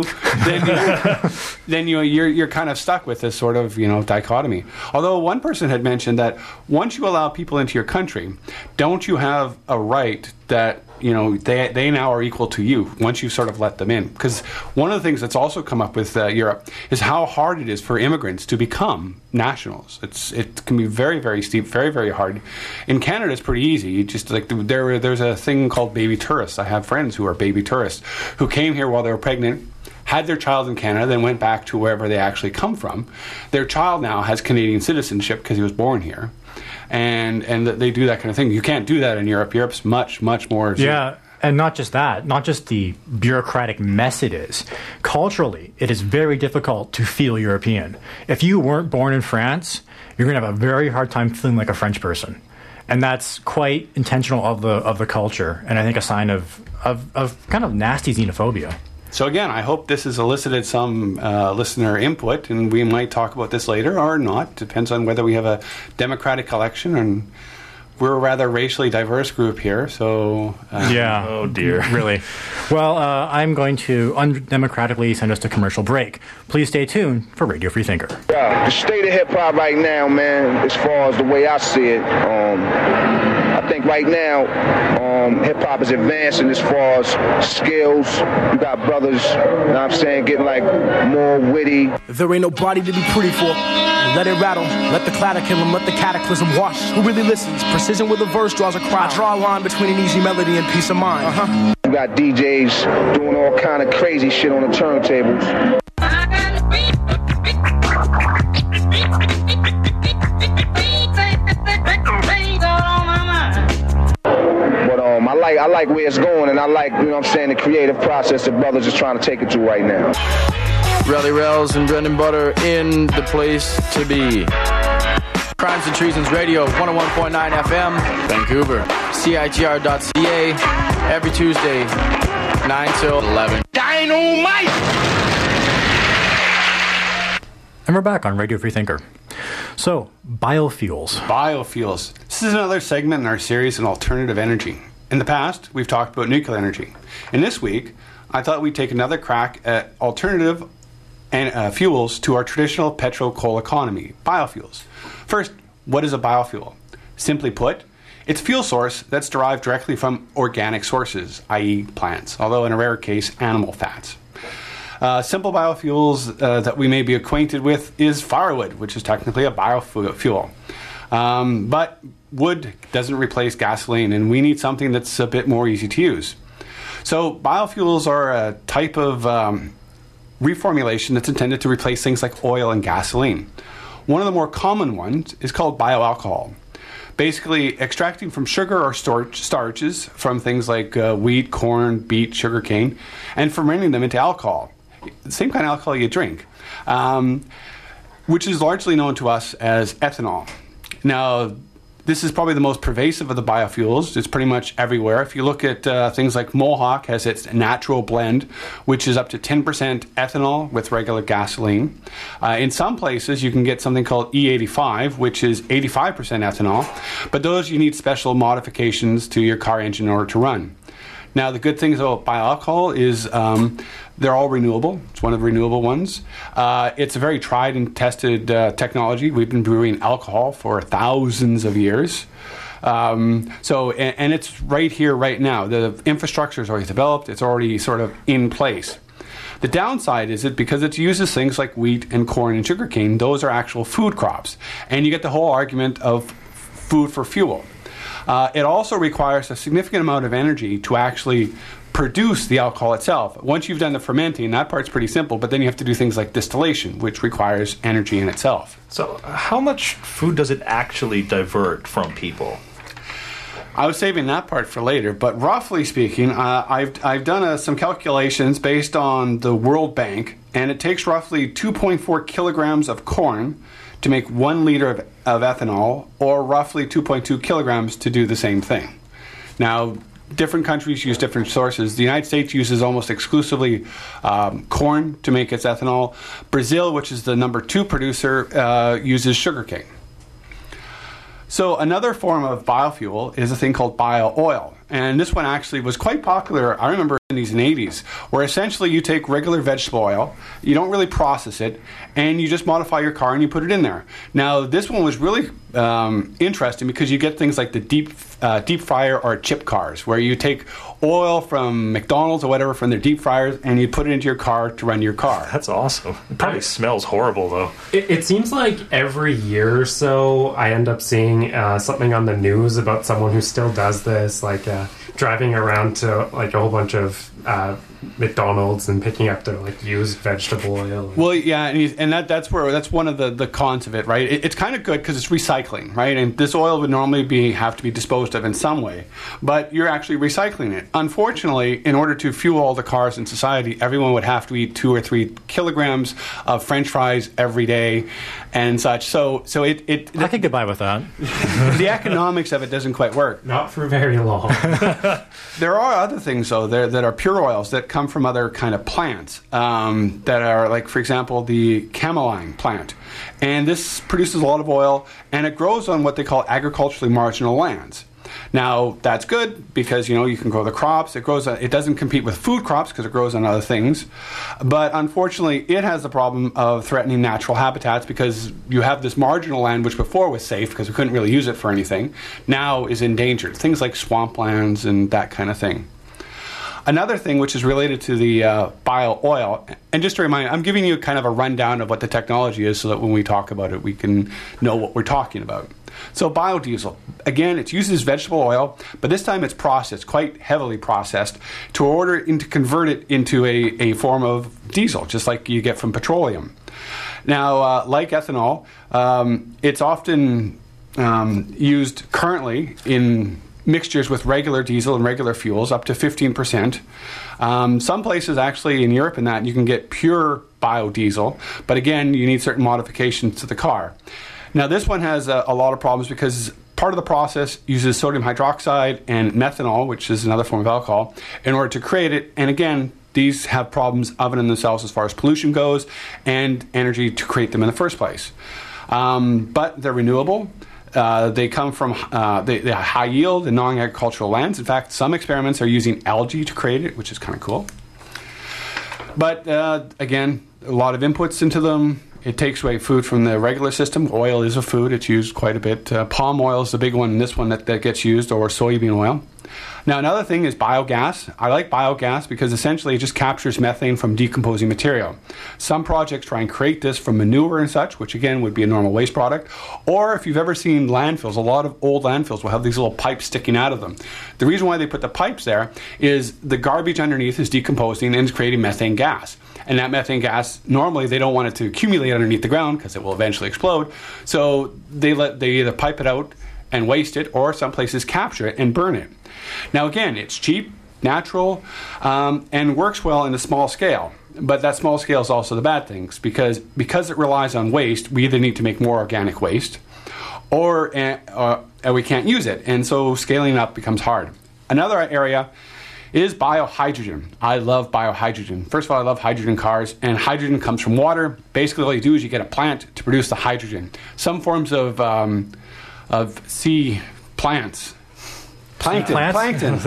then you're kind of stuck with this sort of dichotomy. Although one person had mentioned that once you allow people into your country, don't you have a right that they now are equal to you once you sort of let them in? Because one of the things that's also come up with Europe is how hard it is for immigrants to become nationals. It can be very, very steep, very, very hard. In Canada, it's pretty easy. You just there's a thing called baby tourists. I have friends who are baby tourists who came here while they were pregnant, had their child in Canada, then went back to wherever they actually come from. Their child now has Canadian citizenship because he was born here. And they do that kind of thing. You can't do that in Europe. Europe's much, much more... Yeah, and not just that. Not just the bureaucratic mess it is. Culturally, it is very difficult to feel European. If you weren't born in France, you're going to have a very hard time feeling like a French person. And that's quite intentional of the culture, and I think a sign of kind of nasty xenophobia. So again, I hope this has elicited some listener input, and we might talk about this later or not. Depends on whether we have a democratic election, and we're a rather racially diverse group here. So yeah, oh dear, really. Well, I'm going to undemocratically send us to commercial break. Please stay tuned for Radio Free Thinker. Yeah, the state of hip hop right now, man, as far as the way I see it, I think right now, hip hop is advancing as far as skills. You got brothers, getting like more witty. There ain't nobody to be pretty for. Let it rattle, let the clatter kill him, let the cataclysm wash. Who really listens? Precision with a verse draws a crowd. I draw a line between an easy melody and peace of mind. You got DJs doing all kind of crazy shit on the turntables. I like where it's going, and I like, the creative process that brothers is trying to take it to right now. Rally Rails and Brendan Butter in the place to be. Crimes and Treasons Radio, 101.9 FM, Vancouver. CITR.ca, every Tuesday, 9 till 11. Dynamite! And we're back on Radio Free Thinker. So, biofuels. Biofuels. This is another segment in our series on alternative energy. In the past, we've talked about nuclear energy. And this week, I thought we'd take another crack at alternative fuels to our traditional petro-coal economy, biofuels. First, what is a biofuel? Simply put, it's a fuel source that's derived directly from organic sources, i.e. plants, although in a rare case, animal fats. Simple biofuels that we may be acquainted with is firewood, which is technically a biofuel. But wood doesn't replace gasoline, and we need something that's a bit more easy to use. So biofuels are a type of reformulation that's intended to replace things like oil and gasoline. One of the more common ones is called bioalcohol. Basically, extracting from sugar or starches from things like wheat, corn, beet, sugarcane, and fermenting them into alcohol. The same kind of alcohol you drink, which is largely known to us as ethanol. Now, this is probably the most pervasive of the biofuels. It's pretty much everywhere. If you look at things like Mohawk has its natural blend, which is up to 10% ethanol with regular gasoline. In some places, you can get something called E85, which is 85% ethanol. But those, you need special modifications to your car engine in order to run. Now, the good things about bioalcohol is they're all renewable. It's one of the renewable ones. It's a very tried and tested technology. We've been brewing alcohol for thousands of years. And it's right here, right now. The infrastructure is already developed. It's already sort of in place. The downside is that because it uses things like wheat and corn and sugarcane, those are actual food crops. And you get the whole argument of food for fuel. It also requires a significant amount of energy to actually produce the alcohol itself. Once you've done the fermenting, that part's pretty simple, but then you have to do things like distillation, which requires energy in itself. So how much food does it actually divert from people? I was saving that part for later, but roughly speaking, I've done some calculations based on the World Bank, and it takes roughly 2.4 kilograms of corn to make 1 liter of ethanol, or roughly 2.2 kilograms to do the same thing. Now, different countries use different sources. The United States uses almost exclusively corn to make its ethanol. Brazil, which is the number 2 producer, uses sugarcane. So another form of biofuel is a thing called bio-oil. And this one actually was quite popular, I remember, in the 70s and 80s, where essentially you take regular vegetable oil, you don't really process it, and you just modify your car and you put it in there. Now, this one was really interesting because you get things like the deep fryer or chip cars, where you take oil from McDonald's or whatever from their deep fryers and you put it into your car to run your car. That's awesome. It probably smells horrible, though. It seems like every year or so I end up seeing something on the news about someone who still does this, like driving around to like a whole bunch of McDonald's and picking up their like used vegetable oil. Well, yeah, and that's one of the cons of it, right? It's kind of good because it's recycling, right? And this oil would normally have to be disposed of in some way, but you're actually recycling it. Unfortunately, in order to fuel all the cars in society, everyone would have to eat 2 or 3 kilograms of French fries every day and such. So I could get by with that. The economics of it doesn't quite work. Not for very long. There are other things, though, that are pure oils that come from other kind of plants that are, like, for example, the camelline plant. And this produces a lot of oil, and it grows on what they call agriculturally marginal lands. Now, that's good because, you can grow the crops. It doesn't compete with food crops because it grows on other things. But unfortunately, it has the problem of threatening natural habitats because you have this marginal land, which before was safe because we couldn't really use it for anything, now is endangered. Things like swamplands and that kind of thing. Another thing which is related to the bio-oil, and just to remind you, I'm giving you kind of a rundown of what the technology is so that when we talk about it, we can know what we're talking about. So biodiesel, again, it uses vegetable oil, but this time it's processed, quite heavily processed, to convert it into a form of diesel, just like you get from petroleum. Now, like ethanol, it's often used currently in mixtures with regular diesel and regular fuels, up to 15%. Some places actually in Europe and that you can get pure biodiesel, but again, you need certain modifications to the car. Now, this one has a lot of problems because part of the process uses sodium hydroxide and methanol, which is another form of alcohol, in order to create it. And again, these have problems of and in themselves as far as pollution goes and energy to create them in the first place. But they're renewable. They come from they high yield and non-agricultural lands. In fact, some experiments are using algae to create it, which is kind of cool. But again, a lot of inputs into them. It takes away food from the regular system. Oil is a food. It's used quite a bit. Palm oil is the big one in this one that gets used, or soybean oil. Now, another thing is biogas. I like biogas because essentially it just captures methane from decomposing material. Some projects try and create this from manure and such, which again would be a normal waste product. Or if you've ever seen landfills, a lot of old landfills will have these little pipes sticking out of them. The reason why they put the pipes there is the garbage underneath is decomposing and is creating methane gas. And that methane gas, normally they don't want it to accumulate underneath the ground because it will eventually explode. So they either pipe it out and waste it, or some places capture it and burn it. Now again, it's cheap, natural, and works well in a small scale. But that small scale is also the bad things, because it relies on waste. We either need to make more organic waste, or we can't use it, and so scaling up becomes hard. Another area is biohydrogen. I love biohydrogen. First of all, I love hydrogen cars, and hydrogen comes from water. Basically, all you do is you get a plant to produce the hydrogen. Some forms of sea plants. Plankton.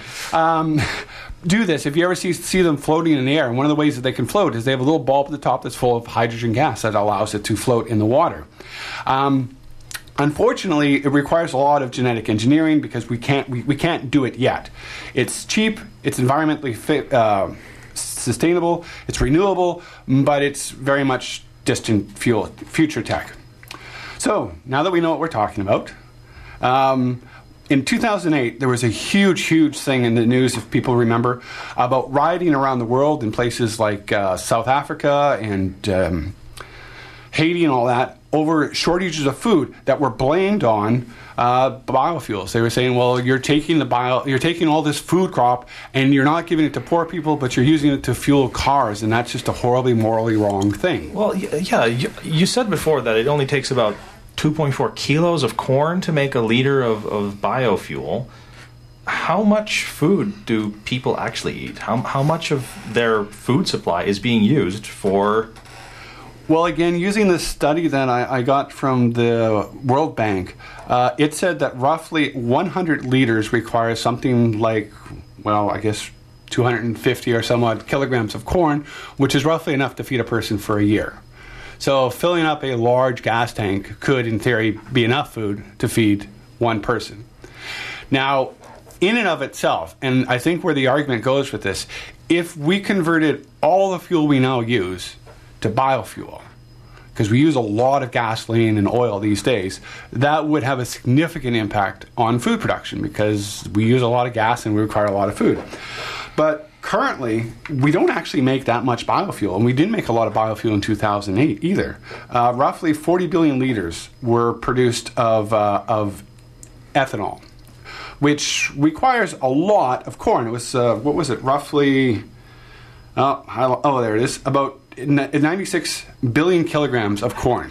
Do this. If you ever see them floating in the air, and one of the ways that they can float is they have a little bulb at the top that's full of hydrogen gas that allows it to float in the water. Unfortunately, it requires a lot of genetic engineering because we can't do it yet. It's cheap, it's environmentally sustainable, it's renewable, but it's very much distant future tech. So, now that we know what we're talking about, in 2008, there was a huge thing in the news, if people remember, about rioting around the world in places like South Africa and Haiti and all that, over shortages of food that were blamed on biofuels. They were saying, well, you're taking all this food crop and you're not giving it to poor people, but you're using it to fuel cars, and that's just a horribly morally wrong thing. Well, yeah, you said before that it only takes about 2.4 kilos of corn to make a liter of biofuel. How much food do people actually eat? How much of their food supply is being used for... Well, again, using the study that I got from the World Bank, it said that roughly 100 liters requires something like, well, I guess 250 or some odd kilograms of corn, which is roughly enough to feed a person for a year. So filling up a large gas tank could, in theory, be enough food to feed one person. Now, in and of itself, and I think where the argument goes with this, if we converted all the fuel we now use to biofuel, because we use a lot of gasoline and oil these days, that would have a significant impact on food production because we use a lot of gas and we require a lot of food. But currently, we don't actually make that much biofuel, and we didn't make a lot of biofuel in 2008 either. Roughly 40 billion liters were produced of ethanol, which requires a lot of corn. It was, what was it, roughly, there it is, about 96 billion kilograms of corn.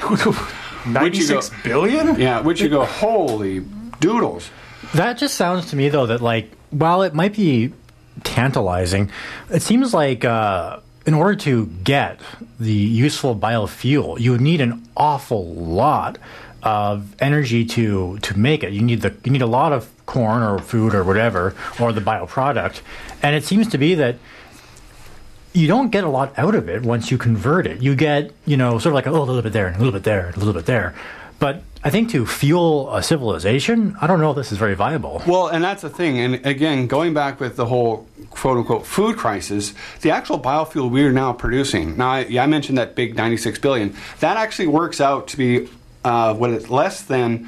96 billion? Yeah, which you go, holy doodles. That just sounds to me, though, that, like, while it might be tantalizing, it seems like in order to get the useful biofuel, you would need an awful lot of energy to make it. You need a lot of corn or food or whatever, or the bioproduct. And it seems to be that you don't get a lot out of it once you convert it. You get, sort of like a little bit there, and a little bit there, and a little bit there. But I think to fuel a civilization, I don't know if this is very viable. Well, and that's the thing. And again, going back with the whole quote-unquote food crisis, the actual biofuel we are now producing, now I mentioned that big 96 billion, that actually works out to be less than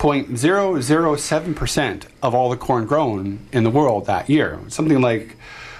0.007% of all the corn grown in the world that year. Something like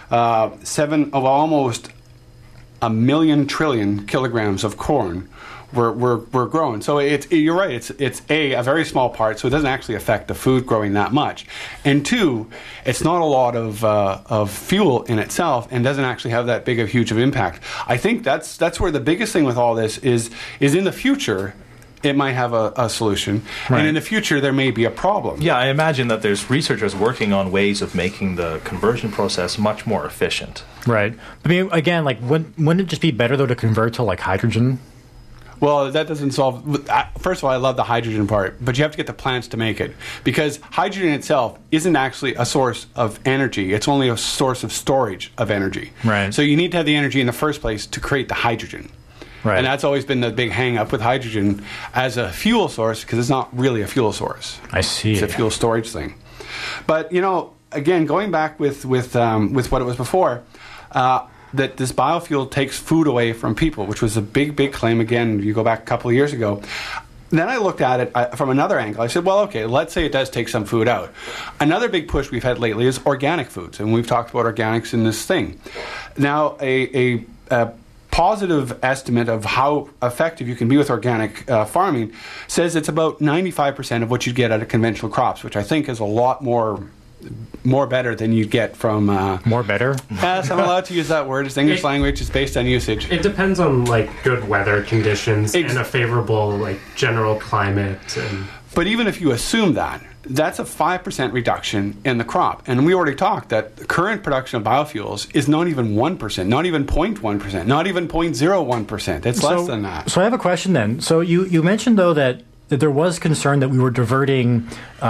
almost 1 million trillion kilograms of corn were grown. So you're right. It's a very small part, so it doesn't actually affect the food growing that much. And two, it's not a lot of fuel in itself, and doesn't actually have that big of huge of impact. I think that's where the biggest thing with all this is in the future. It might have a solution, right. And in the future there may be a problem. Yeah, I imagine that there's researchers working on ways of making the conversion process much more efficient. Right. I mean, again, like, wouldn't it just be better, though, to convert to, like, hydrogen? Well, that doesn't solve... First of all, I love the hydrogen part, but you have to get the plants to make it. Because hydrogen itself isn't actually a source of energy. It's only a source of storage of energy. Right. So you need to have the energy in the first place to create the hydrogen. Right. And that's always been the big hang-up with hydrogen as a fuel source, because it's not really a fuel source. I see. It's a fuel storage thing. But, you know, again, going back with what it was before... that this biofuel takes food away from people, which was a big, big claim. Again, you go back a couple of years ago. Then I looked at it from another angle. I said, well, okay, let's say it does take some food out. Another big push we've had lately is organic foods, and we've talked about organics in this thing. Now, a positive estimate of how effective you can be with organic farming says it's about 95% of what you get out of conventional crops, which I think is a lot more better than you'd get from... more better? Yes, I'm allowed to use that word. It's English language. It's based on usage. It depends on, like, good weather conditions and a favorable, like, general climate. But even if you assume that, that's a 5% reduction in the crop. And we already talked that the current production of biofuels is not even 1%, not even 0.1%, not even 0.01%. It's less than that. So I have a question then. So you mentioned, though, that there was concern that we were diverting...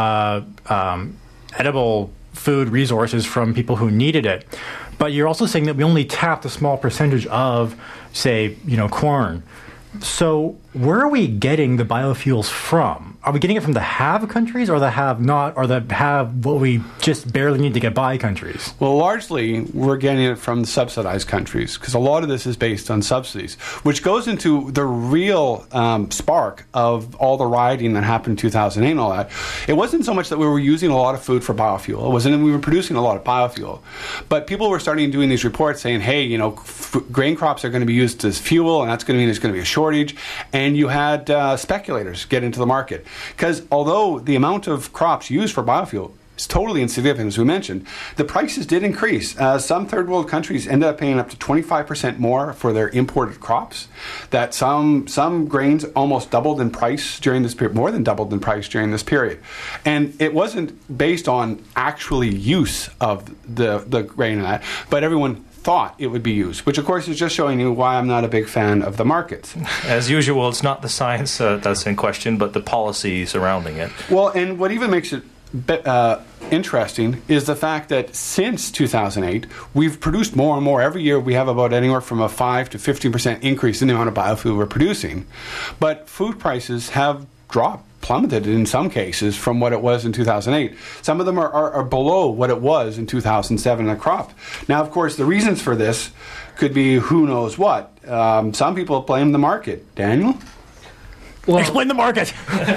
edible food resources from people who needed it. But you're also saying that we only tapped a small percentage of, say, corn. So where are we getting the biofuels from? Are we getting it from the have countries or the have not, or the have what we just barely need to get by countries? Well, largely we're getting it from the subsidized countries, because a lot of this is based on subsidies, which goes into the real spark of all the rioting that happened in 2008 and all that. It wasn't so much that we were using a lot of food for biofuel. It wasn't that we were producing a lot of biofuel. But people were starting doing these reports saying, hey, grain crops are going to be used as fuel, and that's going to mean there's going to be a shortage. And you had speculators get into the market. Because although the amount of crops used for biofuel is totally insignificant, as we mentioned, the prices did increase. Some third world countries ended up paying up to 25% more for their imported crops. That some grains almost doubled in price during this period, more than doubled in price during this period. And it wasn't based on actually use of the grain and that, but everyone thought it would be used, which of course is just showing you why I'm not a big fan of the markets. As usual, it's not the science that's in question, but the policy surrounding it. Well, and what even makes it interesting is the fact that since 2008, we've produced more and more. Every year we have about anywhere from a 5 to 15% increase in the amount of biofuel we're producing. But food prices have plummeted in some cases from what it was in 2008. Some of them are below what it was in 2007 in a crop. Now, of course, the reasons for this could be who knows what. Some people blame the market. Daniel? Well, explain the market!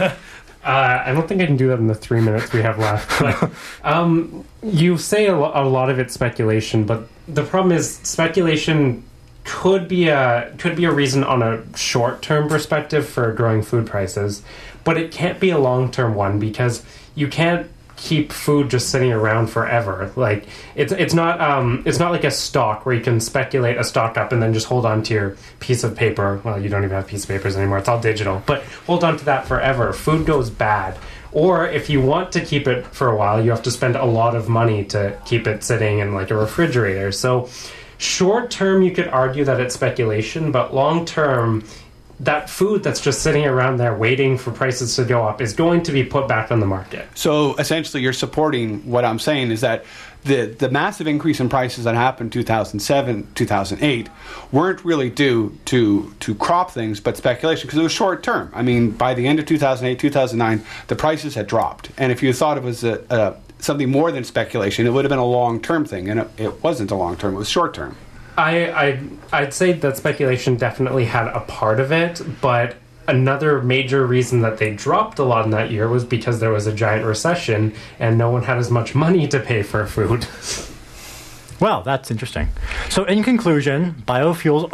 I don't think I can do that in the 3 minutes we have left. But you say a lot of it's speculation, but the problem is speculation could be a reason on a short-term perspective for growing food prices, but it can't be a long-term one, because you can't keep food just sitting around forever. Like it's not like a stock where you can speculate a stock up and then just hold on to your piece of paper. Well, you don't even have piece of papers anymore. It's all digital. But hold on to that forever. Food goes bad. Or if you want to keep it for a while, you have to spend a lot of money to keep it sitting in like a refrigerator. So short term, you could argue that it's speculation, but long term, that food that's just sitting around there waiting for prices to go up is going to be put back on the market. So essentially you're supporting what I'm saying is that the massive increase in prices that happened in 2007, 2008 weren't really due to crop things, but speculation, because it was short term. I mean, by the end of 2008, 2009, the prices had dropped. And if you thought it was something more than speculation, it would have been a long-term thing, and it wasn't a long-term, it was short-term. I'd say that speculation definitely had a part of it, but another major reason that they dropped a lot in that year was because there was a giant recession and no one had as much money to pay for food. Well, that's interesting. So in conclusion, biofuels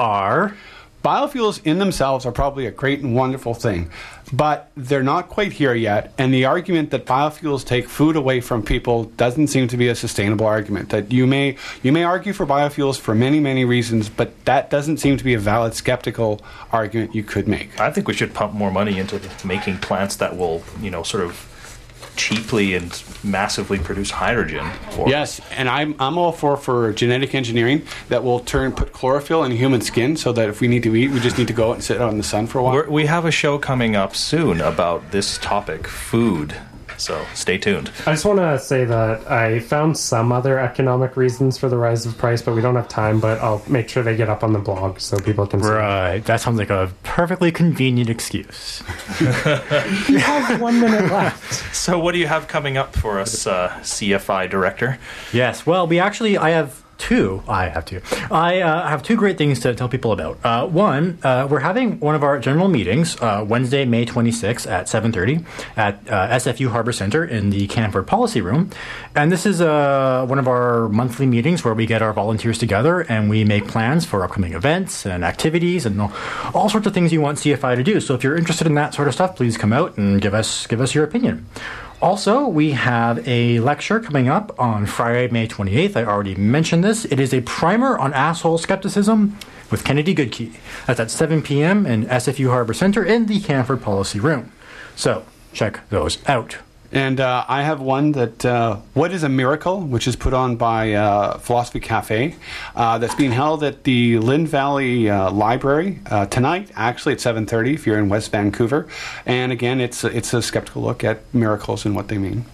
in themselves are probably a great and wonderful thing, but they're not quite here yet, and the argument that biofuels take food away from people doesn't seem to be a sustainable argument. That you may argue for biofuels for many, many reasons, but that doesn't seem to be a valid skeptical argument you could make. I think we should pump more money into making plants that will, sort of cheaply and massively produce hydrogen. Yes, and I'm all for genetic engineering that will put chlorophyll in human skin so that if we need to eat, we just need to go out and sit out in the sun for a while. We have a show coming up soon about this topic, food. So stay tuned. I just want to say that I found some other economic reasons for the rise of price, but we don't have time, but I'll make sure they get up on the blog so people can see. Right. That sounds like a perfectly convenient excuse. You have 1 minute left. So what do you have coming up for us, CFI Director? Yes. Well, I have two great things to tell people about. One, we're having one of our general meetings Wednesday, May 26th at 7:30 at SFU Harbor Center in the Canford Policy Room. And this is one of our monthly meetings where we get our volunteers together and we make plans for upcoming events and activities and all sorts of things you want CFI to do. So if you're interested in that sort of stuff, please come out and give us your opinion. Also, we have a lecture coming up on Friday, May 28th. I already mentioned this. It is a primer on asshole skepticism with Kennedy Goodkey. That's at 7 p.m. in SFU Harbor Center in the Canford Policy Room. So, check those out. And I have one that, What is a Miracle, which is put on by Philosophy Cafe, that's being held at the Lynn Valley Library tonight, actually at 7:30 if you're in West Vancouver. And again, it's a skeptical look at miracles and what they mean.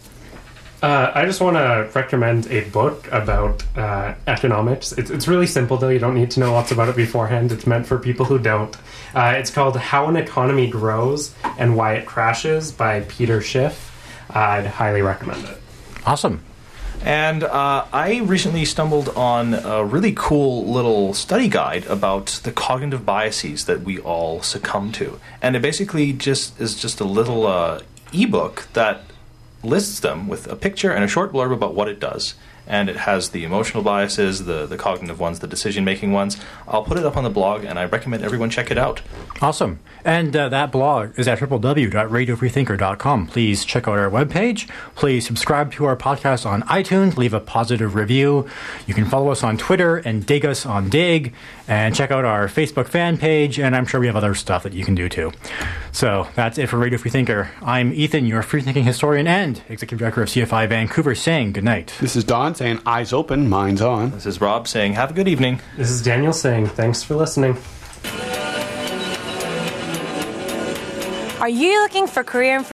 I just want to recommend a book about economics. It's really simple, though. You don't need to know lots about it beforehand. It's meant for people who don't. It's called How an Economy Grows and Why It Crashes by Peter Schiff. I'd highly recommend it. Awesome. And I recently stumbled on a really cool little study guide about the cognitive biases that we all succumb to. And it basically is just a little ebook that lists them with a picture and a short blurb about what it does. And it has the emotional biases, the cognitive ones, the decision-making ones. I'll put it up on the blog, and I recommend everyone check it out. Awesome. And that blog is at www.radiofreethinker.com. Please check out our webpage. Please subscribe to our podcast on iTunes. Leave a positive review. You can follow us on Twitter and dig us on Dig. And check out our Facebook fan page. And I'm sure we have other stuff that you can do, too. So that's it for Radio Free Thinker. I'm Ethan, your free-thinking historian and Executive Director of CFI Vancouver, saying good night. This is Don saying eyes open, minds on. This is Rob saying have a good evening. This is Daniel saying thanks for listening. Are you looking for career information?